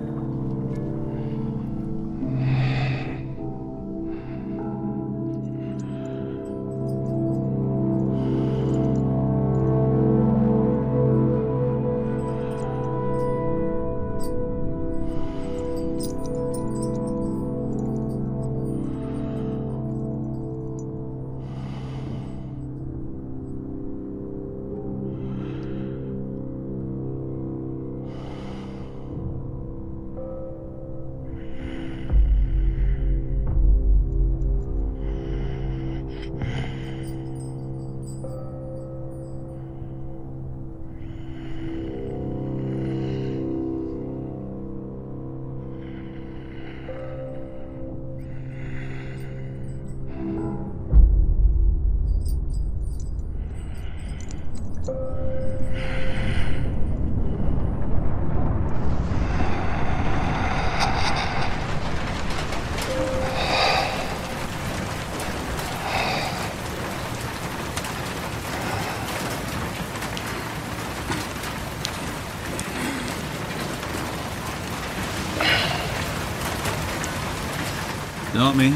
دامی؟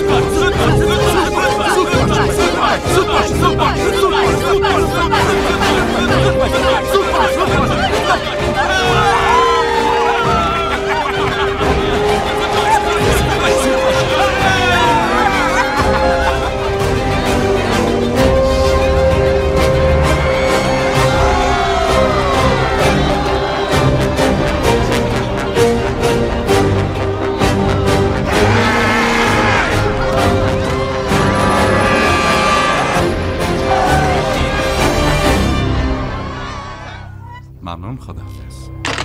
ممنون، خداحافظ.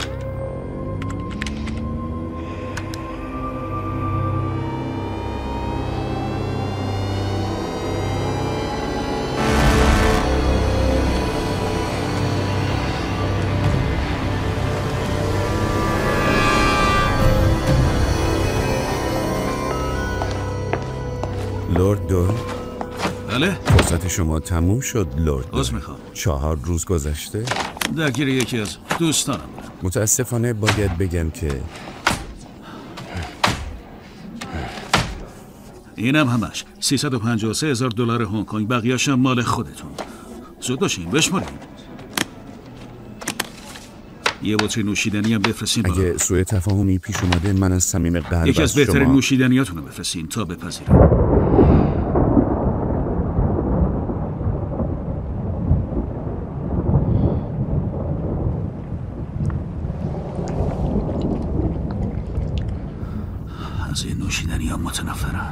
لورد دویل؟ بله؟ فرصت شما تموم شد لورد دویل. عذر میخوام. چهار روز گذشته؟ درگیر یکی از دوستانم بودم. متاسفانه باید بگم که اینم همش سیصد و پنجاه و سه هزار دلار هنگ کنگ، بقیه‌اش هم مال خودتون. زود باشین بشمارین. یه بطری نوشیدنی هم بفرستین بالا. اگه سوء تفاهمی پیش اومده من از صمیم قلب یکی از شما... بهترین نوشیدنیاتون رو بفرستین تا بپذیرم. از این نوشیدنی هم متنفرم.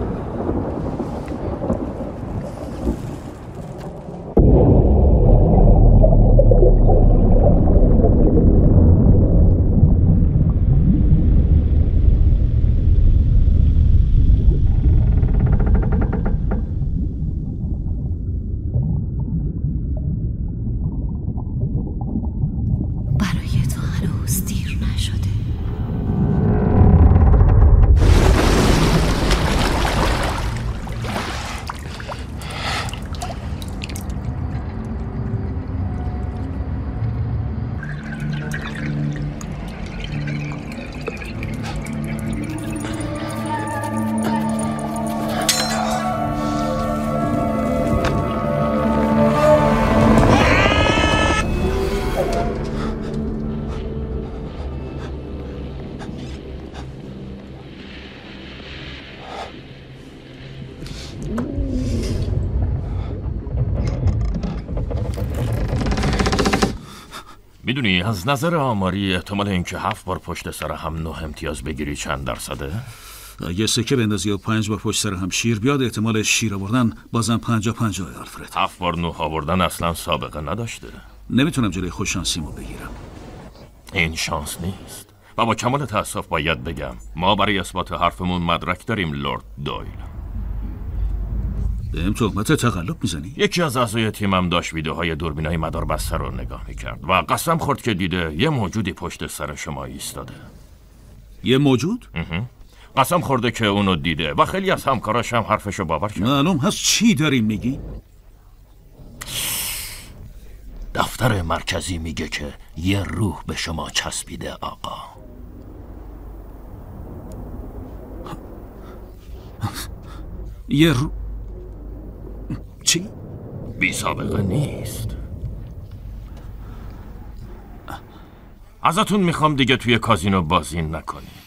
میدونی از نظر آماری احتمال اینکه هفت بار پشت سر هم نه امتیاز بگیری چند درصده؟ اگه سکه بندازی و پنج بار پشت سر هم شیر بیاد، احتمال شیر آوردن بازم پنجا پنجا. آلفرد هفت بار نه آوردن اصلا سابقه نداشته. نمیتونم جلوی خوششانسیمو بگیرم. این شانس نیست و با کمال تأسف باید بگم ما برای اثبات حرفمون مدرک داریم لورد دویل. بهم تهمت تقلب میزنی؟ یکی از اعضای تیمم داشت ویدیوهای دوربینای مدار بسته رو نگاه میکرد و قسم خورد که دیده یه موجودی پشت سر شما ایستاده. یه موجود؟ قسم خورده که اونو دیده و خیلی از همکاراش هم حرفشو باور کرد. معلوم هست چی داریم میگی؟ دفتر مرکزی میگه که یه روح به شما چسبیده آقا. یه روح؟ چی؟ بی سابقه نیست. ازتون میخوام دیگه توی کازینو بازی نکنید.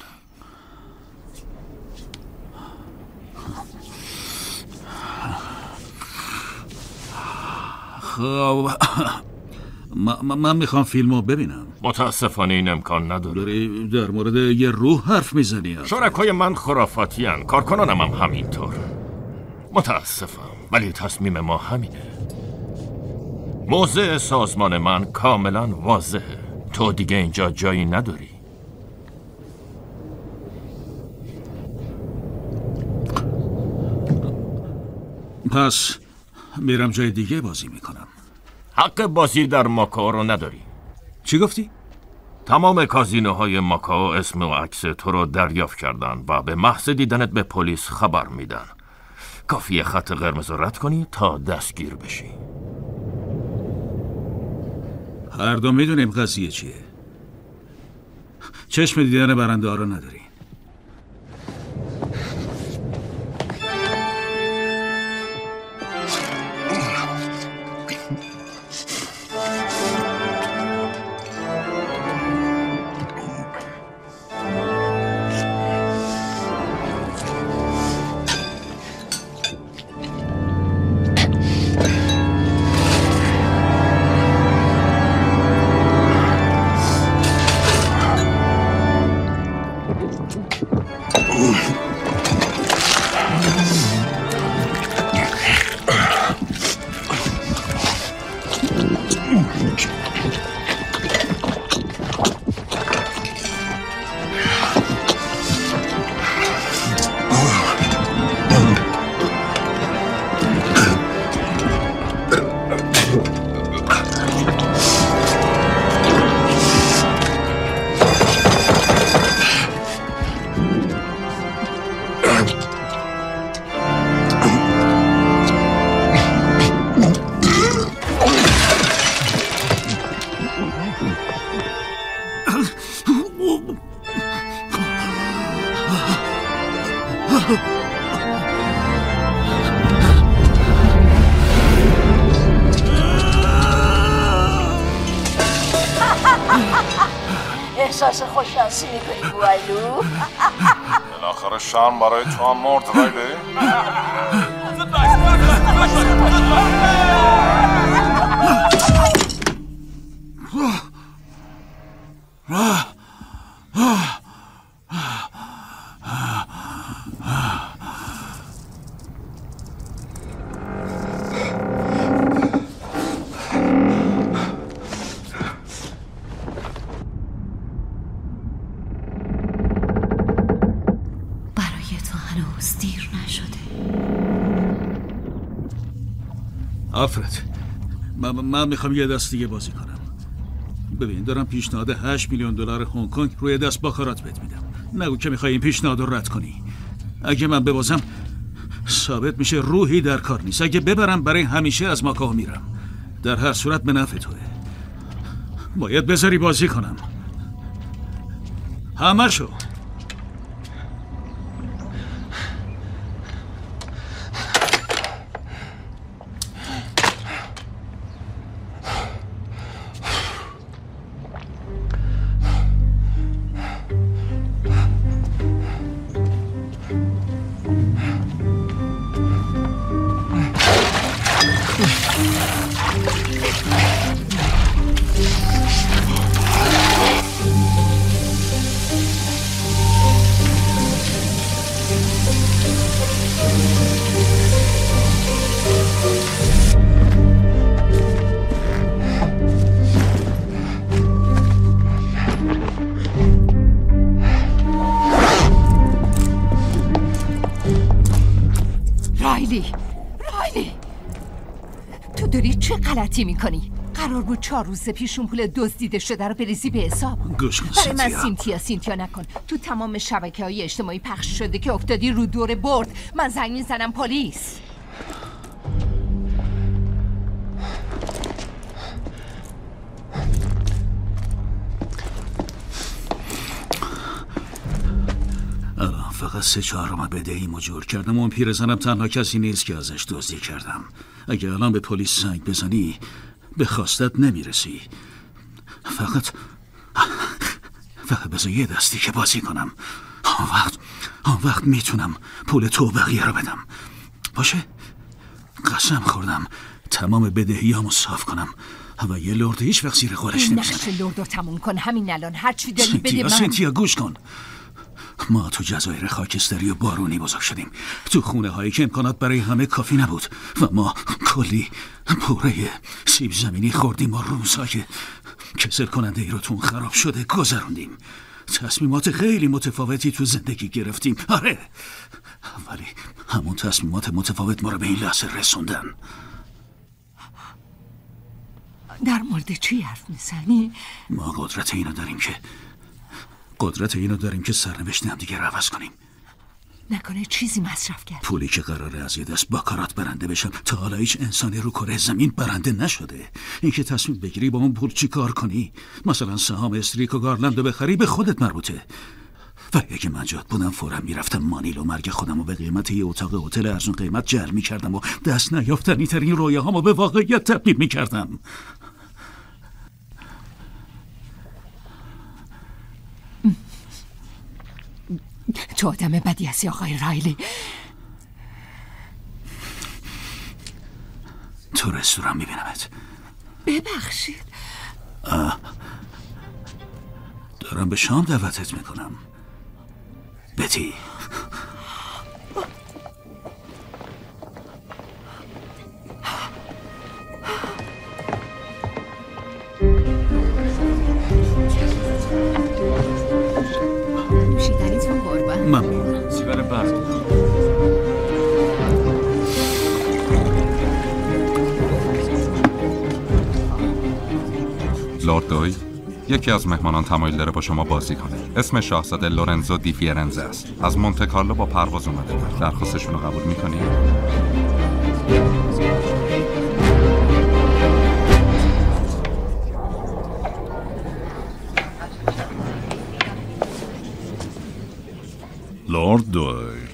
خب من میخوام فیلمو ببینم. متاسفانه این امکان نداره. داری در مورد یه روح حرف میزنی؟ شرکای من خرافاتی هن. کارکنانم هم همینطور. متاسفم ولی تصمیم ما همینه. موضع سازمان من کاملا واضحه. تو دیگه اینجا جایی نداری. پس میرم جای دیگه بازی میکنم. حق بازی در ماکائو رو نداری. چی گفتی؟ تمام کازینوهای ماکائو اسم و عکس تو رو دریافت کردن و به محض دیدنت به پلیس خبر میدن. کافیه خط قرمز رو رد کنی تا دستگیر بشی. هر دو میدونیم قضیه چیه. چشم دیدن برنده ها رو نداری. احساس خوششانسی میکنی وایلو؟ بالاخره شرم برای تو هم مرد وایلی؟ آفرد من, من میخوام یه دست دیگه بازی کنم. ببین دارم پیشنهاد هشت میلیون دلار هنگ کنگ روی دست باکارات بهت میدم. نگو که میخوای این پیشنهاد رو رد کنی. اگه من ببازم ثابت میشه روحی در کار نیست. اگه ببرم برای همیشه از ماکائو میرم. در هر صورت به نفع توه. باید بذاری بازی کنم. همه شو. رایلی رایلی تو داری چه غلطی میکنی؟ قرار بود چهار روز پیش اون پول دزدیده شده رو بریزی به حساب. گوش کن برای من سینتیا سینتیا نکن. تو تمام شبکه‌های اجتماعی پخش شده که افتادی رو دور برد. من زنگ میزنم پلیس. الان فقط سه چهارم بدهیمو جور کردم. اون پیرزنم تنها کسی نیست که ازش دزدی کردم. اگه الان به پلیس زنگ بزنی به خواستت نمیرسی. فقط فقط بذار یه دستی که بازی کنم. آن وقت آن وقت میتونم پول تو بقیه رو بدم. باشه؟ قسم خوردم تمام بدهیامو صاف کنم. و یه لرد هیچ وقت زیر قولش نمیزنه. نقش لرد رو تموم کن همین الان، هر چی داری بده من. سنتیا گوش کن. ما تو جزایر خاکستری و بارونی بزرگ شدیم، تو خونه هایی که امکانات برای همه کافی نبود و ما کلی پوره سیب زمینی خوردیم و روزهای کسل کننده ای رو تون خراب شده گذروندیم. تصمیمات خیلی متفاوتی تو زندگی گرفتیم، آره، ولی همون تصمیمات متفاوت ما رو به این لحظه رسوندن. در مورد چی حرف میزنی؟ ما قدرت اینو داریم که قدرت اینو داریم که سرنوشت هم دیگه رو عوض کنیم. نکنه چیزی مصرف کرد؟ پولی که قراره از یه دست با کارات برنده بشم تا حالا هیچ انسانی رو کره زمین برنده نشده. اینکه تصمیم بگیری با اون پول چی کار کنی، مثلا سهام استریک و گارلند رو بخری، به خودت مربوطه. ولی اگه من جات بودم فورا میرفتم مانیل و مرگ خودم رو به قیمت یه اتاق هتل ارزون قیمت جر میکردم و دست نیافتنی ترین رویاهامو به واقعیت تبدیل میکردم. تو آدم بدی هستی آقای رایلی. تو رستوران میبینمت. ببخشید. دارم به شام دعوتت میکنم بتی. نوشیدنیتون قربان. ممنون. سیگار برد. لورد دوی، یکی از مهمانان تمایل داره با شما بازی کنه. اسم شاهزاده لورنزو دی فیرنزه است. از مونته کارلو با پرواز اومده. درخواستشون رو قبول میکنی؟ لورد دویل.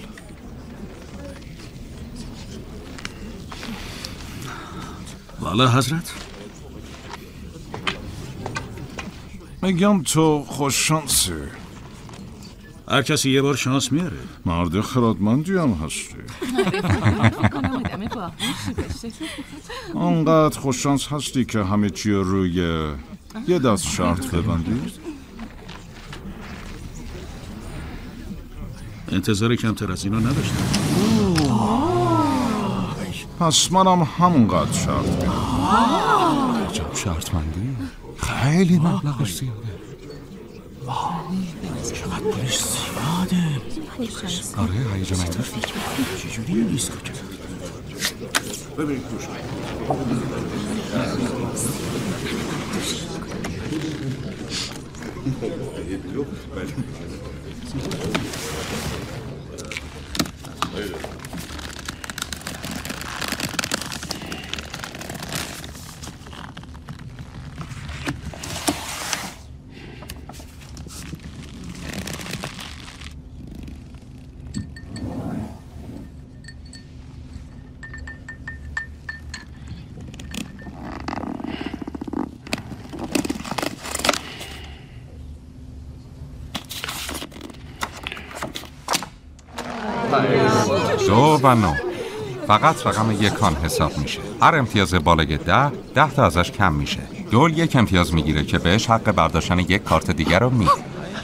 والا حضرت، میگم تو خوش شانسی. هر کسی یه بار شانس میاره. مرد خردمندی هم هستی. آنقدر خوش شانس هستی که همه چی روی یه دست شرط ببندی. انتظار کمتر از اینا نداشتم. پس منم همونقدر شرط میدم. عجب شرطمندی. خیلی مبلغش زیاده. چقدر پولش زیاده. آره هیجان انگیز. چجوری این نیست که ببینید توش. دو و نو فقط رقم یکان حساب میشه. هر امتیاز بالای ده ده تا ازش کم میشه. دول یک امتیاز میگیره که بهش حق برداشتن یک کارت دیگر رو میده.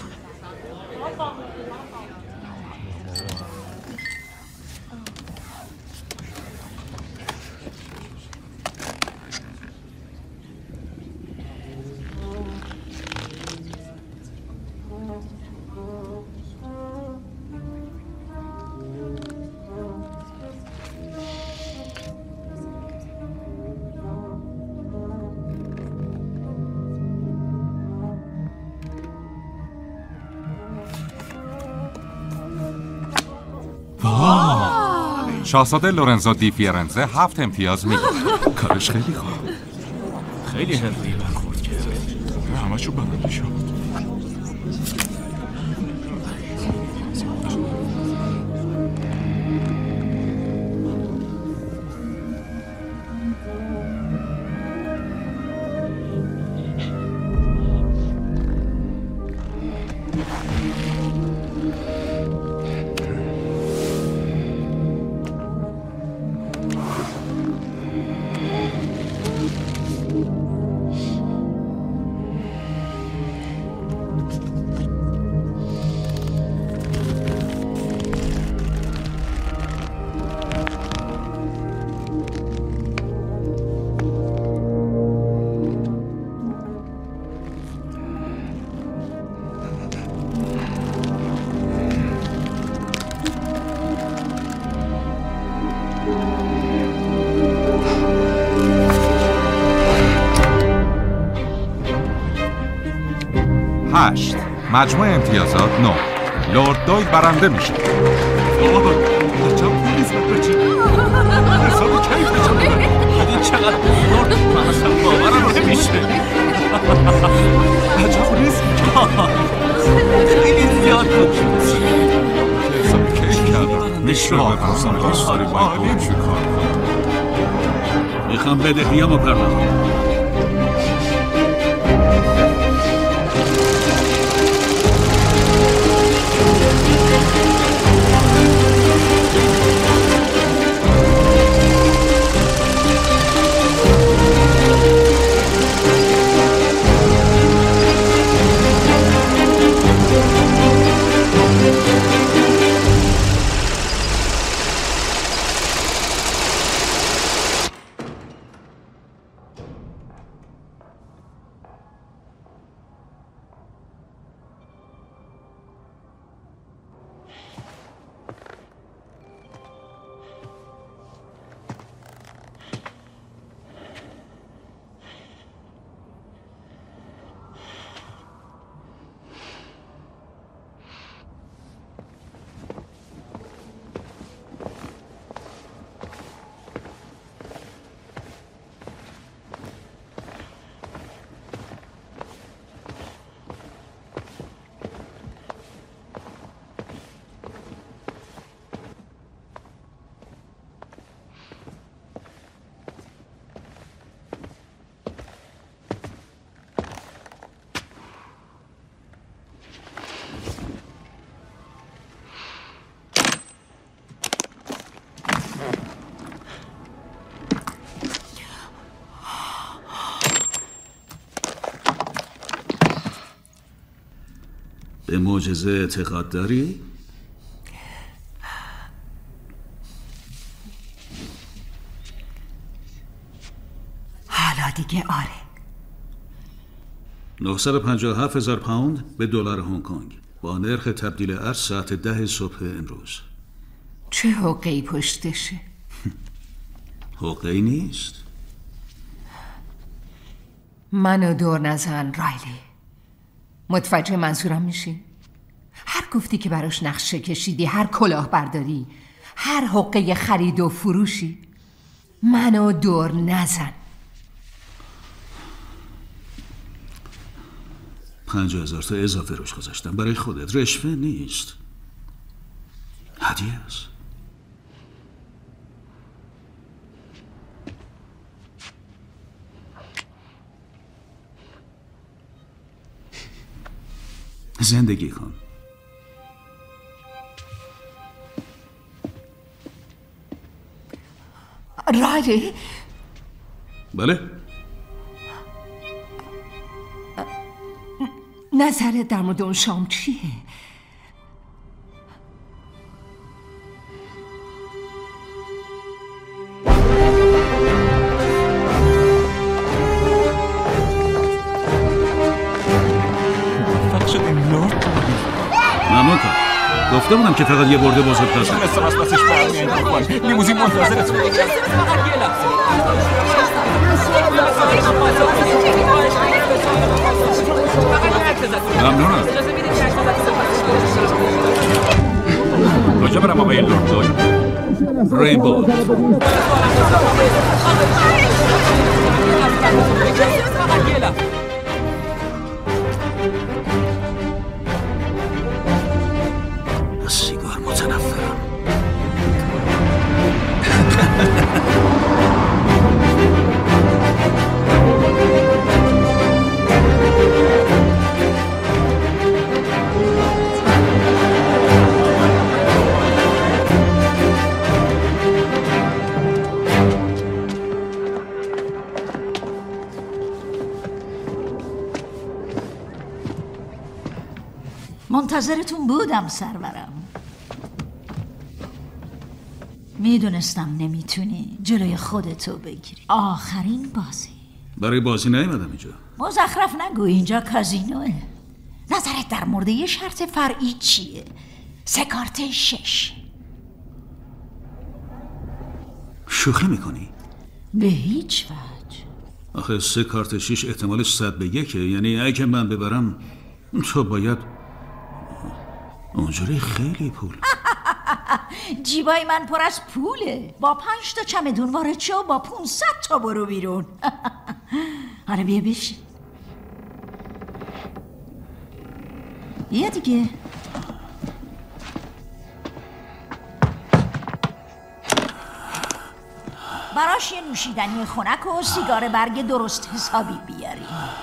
شاهزاده لورنزو دی فیرنزه هفت امتیاز میگیره. کارش خیلی خوب. خیلی حرفه‌ای برخورد کرد. همشو برنده شد. مجموع امتیازات نه. لرد دویل برنده میشه. بابا عجب پولیس بچی. حساب کیف چه؟ این چقدر لرد من اصلا باورم نمیشه. عجب پولیس. خیلی زیاد بود. حساب کیف کردم. میشه بپرسم دوست داری باید باید چی کار کنم؟ میخوام بدهیامو پرداخت. به معجزه اعتقاد داری؟ حالا دیگه آره. نهصد و پنجاه و هفت هزار پوند به دلار هنگ کنگ با نرخ تبدیل ارز ساعت ده صبح امروز. چه حقه‌ای پشتشه؟ حقه‌ای نیست. منو دور نزن رایلی. متوجه منظورم میشی؟ هر گفتی که براش نقشه کشیدی، هر کلاه برداری، هر حقه خرید و فروشی، منو دور نزن. پنجاه هزار تا اضافه روش گذاشتم برای خودت. رشوه نیست، هدیه است. زندگی کن. رایلی؟ بله؟ نظرت در مورد اون شام چیه؟ ممنون کن. گفته بودم که فقط یه برده بزرگ داشتم. مثل از بسش برمیاییم بخوان. لیموزین منتظرت بود. ممنونم. کجا برم آقای لرد دویل؟ رینبو. از سیگار متنفرم. منتظرتون بودم سرورم. میدونستم نمیتونی جلوی خودتو بگیری. آخرین بازی. برای بازی نیومدم اینجا. مزخرف نگو، اینجا کازینوه. نظرت در مورد یه شرط فرعی چیه؟ سه کارت شش. شوخی میکنی؟ به هیچ وجه. آخه سه کارت شش احتمالش صد به یکه. یعنی اگه من ببرم تو باید اونجوری خیلی پول. جیبای من پر از پوله. با پنج تا چمدون وارد شو، با پونصد تا برو بیرون. حالا بیا بشین. بیا دیگه. براش یه نوشیدنی خنک و سیگار برگ درست حسابی بیاری.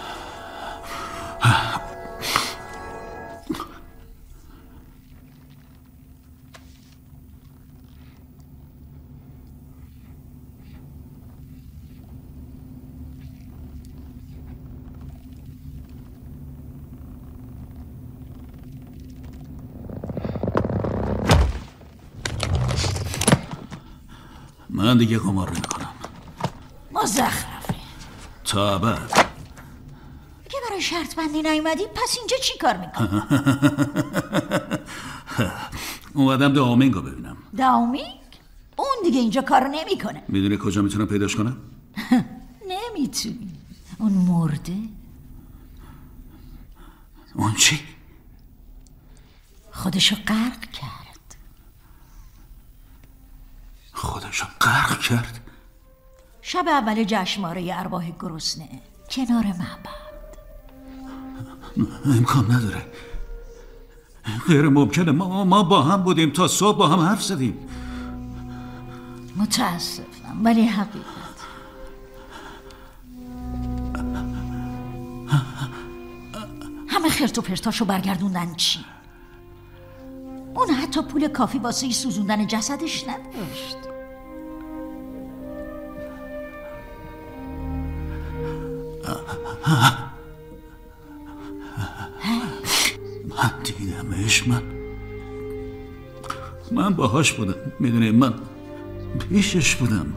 من دیگه قمار نمیکنم. مزخرفه. تا ابد. اگه برای شرط بندی نیومدی پس اینجا چی کار میکنی؟ اومدم داومینگو ببینم. داومینگ؟ اون دیگه اینجا کار نمیکنه. میدونی کجا میتونم پیداش کنم؟ نمیتونی. اون مرده. اون چی؟ خودشو غرق کرد. خودشو غرق کرد؟ شب اول جشنواره ارواح گرسنه کنار معبد. امکان نداره. غیر ممکنه. ما, ما با هم بودیم تا صبح با هم حرف زدیم. متاسفم ولی حقیقت. همه خرت و پرتاشو برگردوندن چی؟ اون حتی پول کافی واسه سوزوندن جسدش نداشت. من دیدمش. من من باهاش بودم. میدونی من پیشش بودم.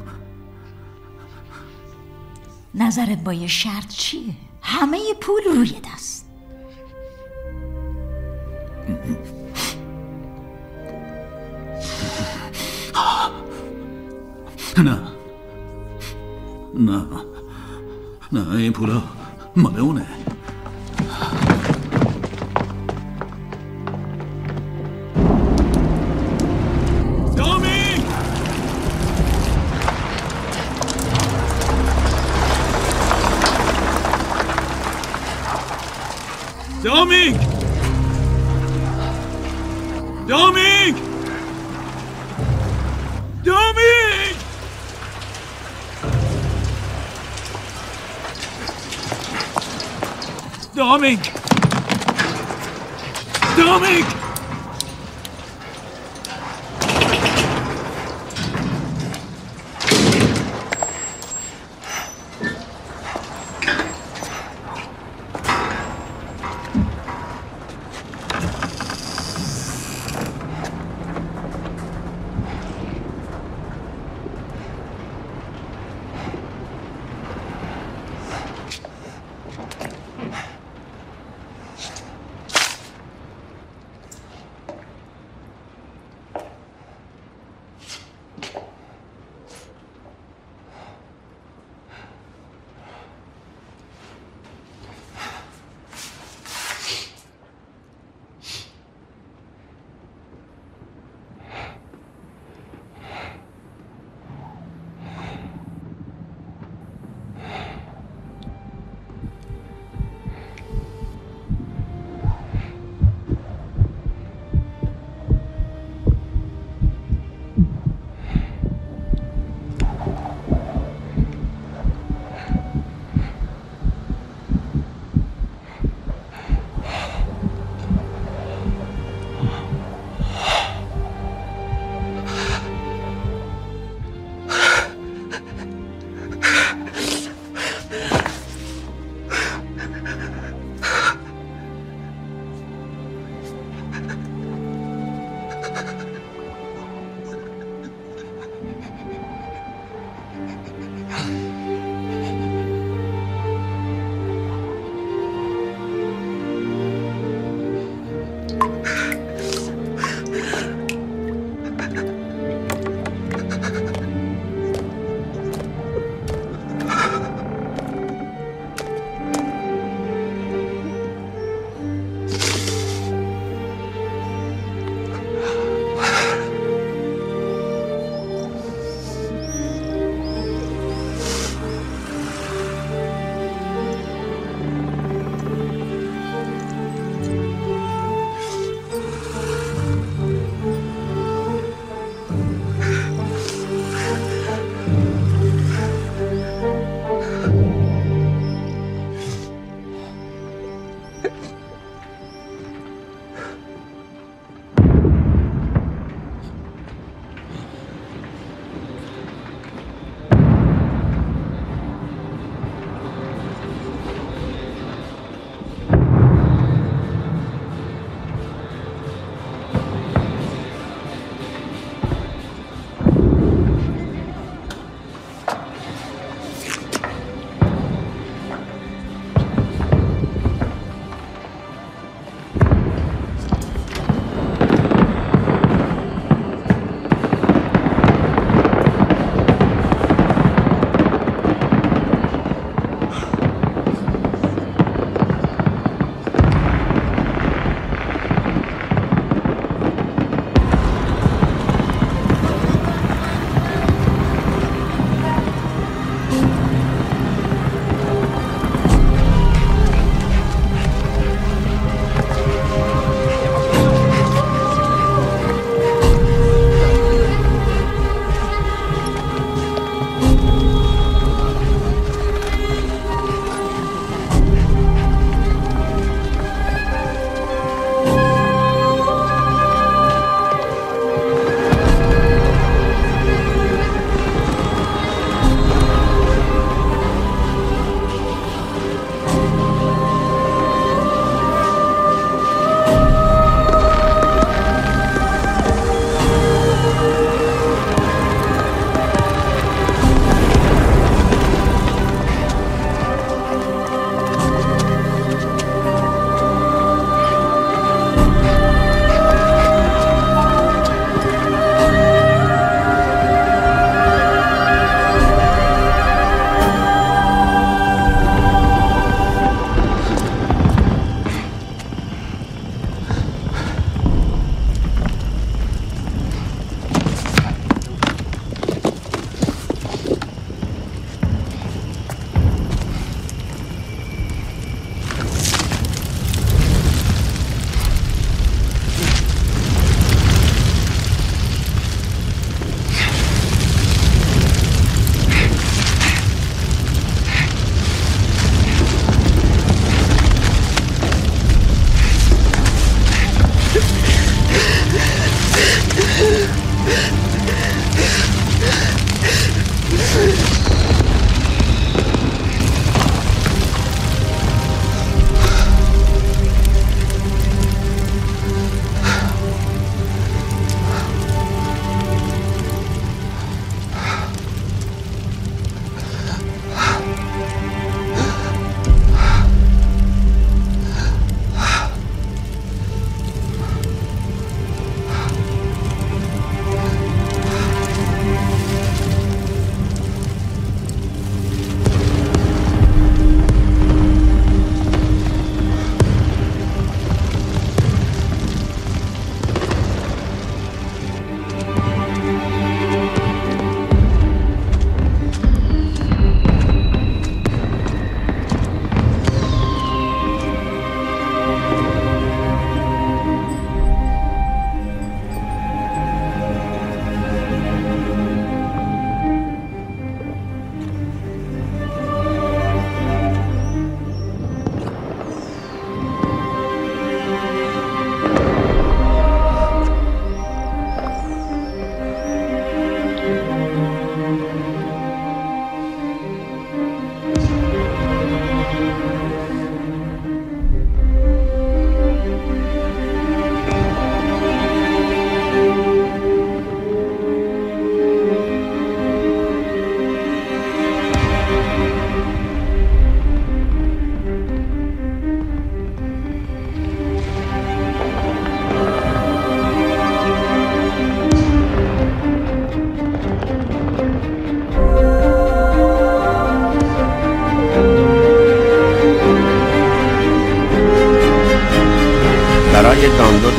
نظرت با یه شرط چیه؟ همه پول روی دست. نه نه نه این پولا مال اونه. دامی! دامی! دامی! دامی! دامینگ! دامینگ!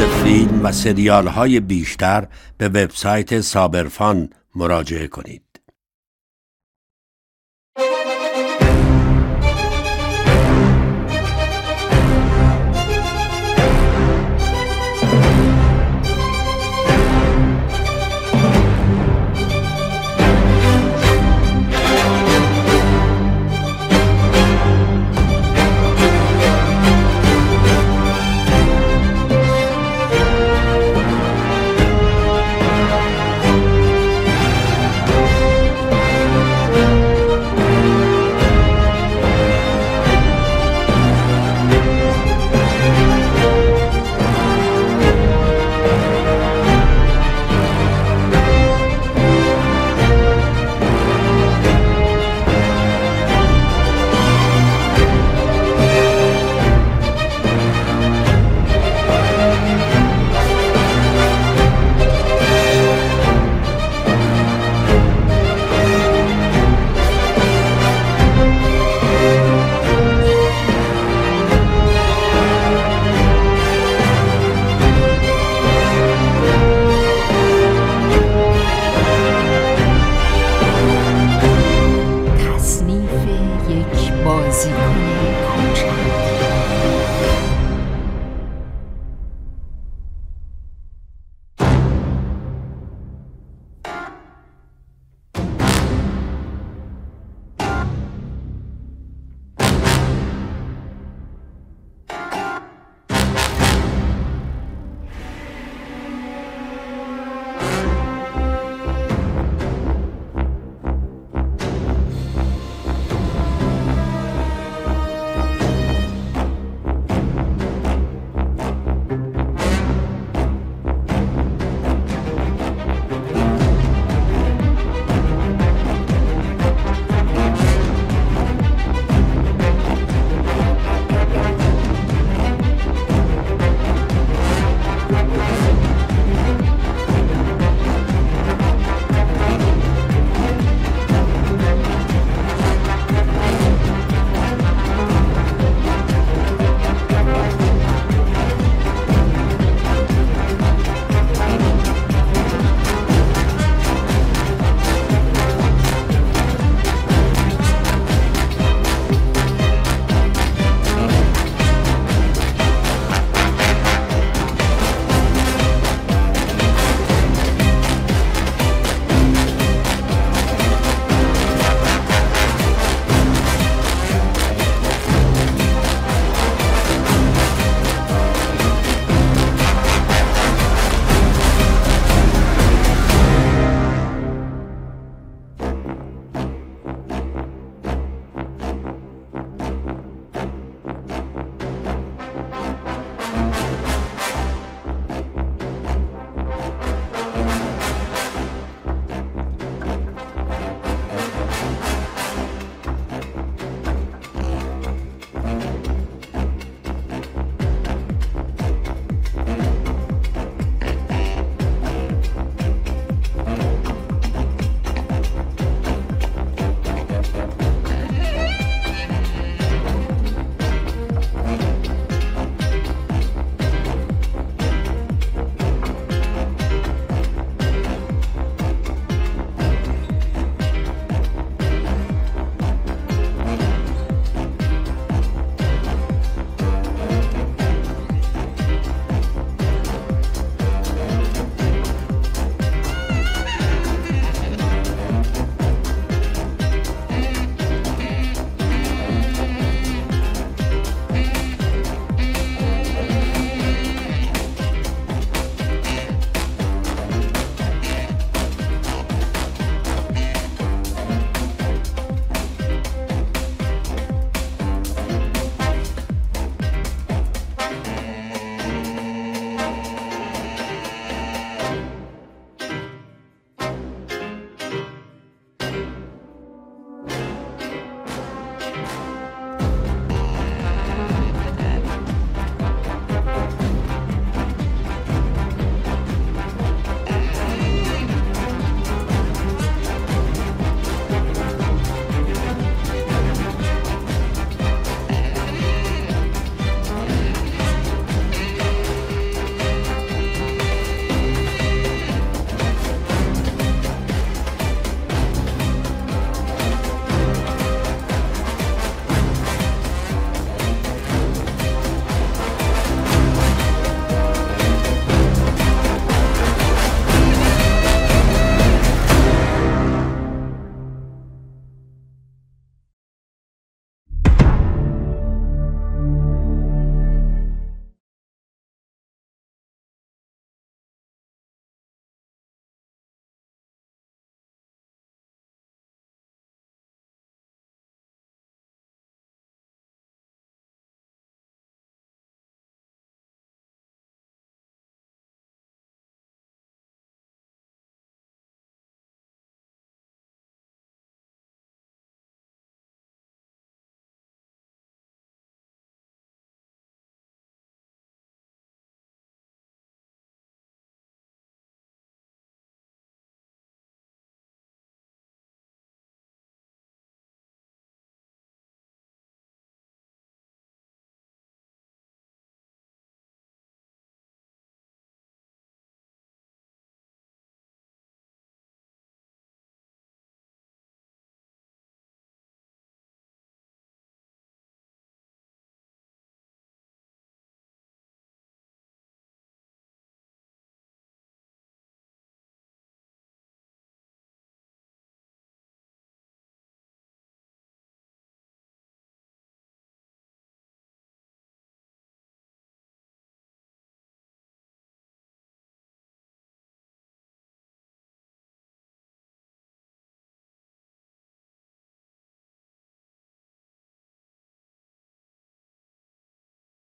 فیلم و سریال های بیشتر به وبسایت سابرفان مراجعه کنید.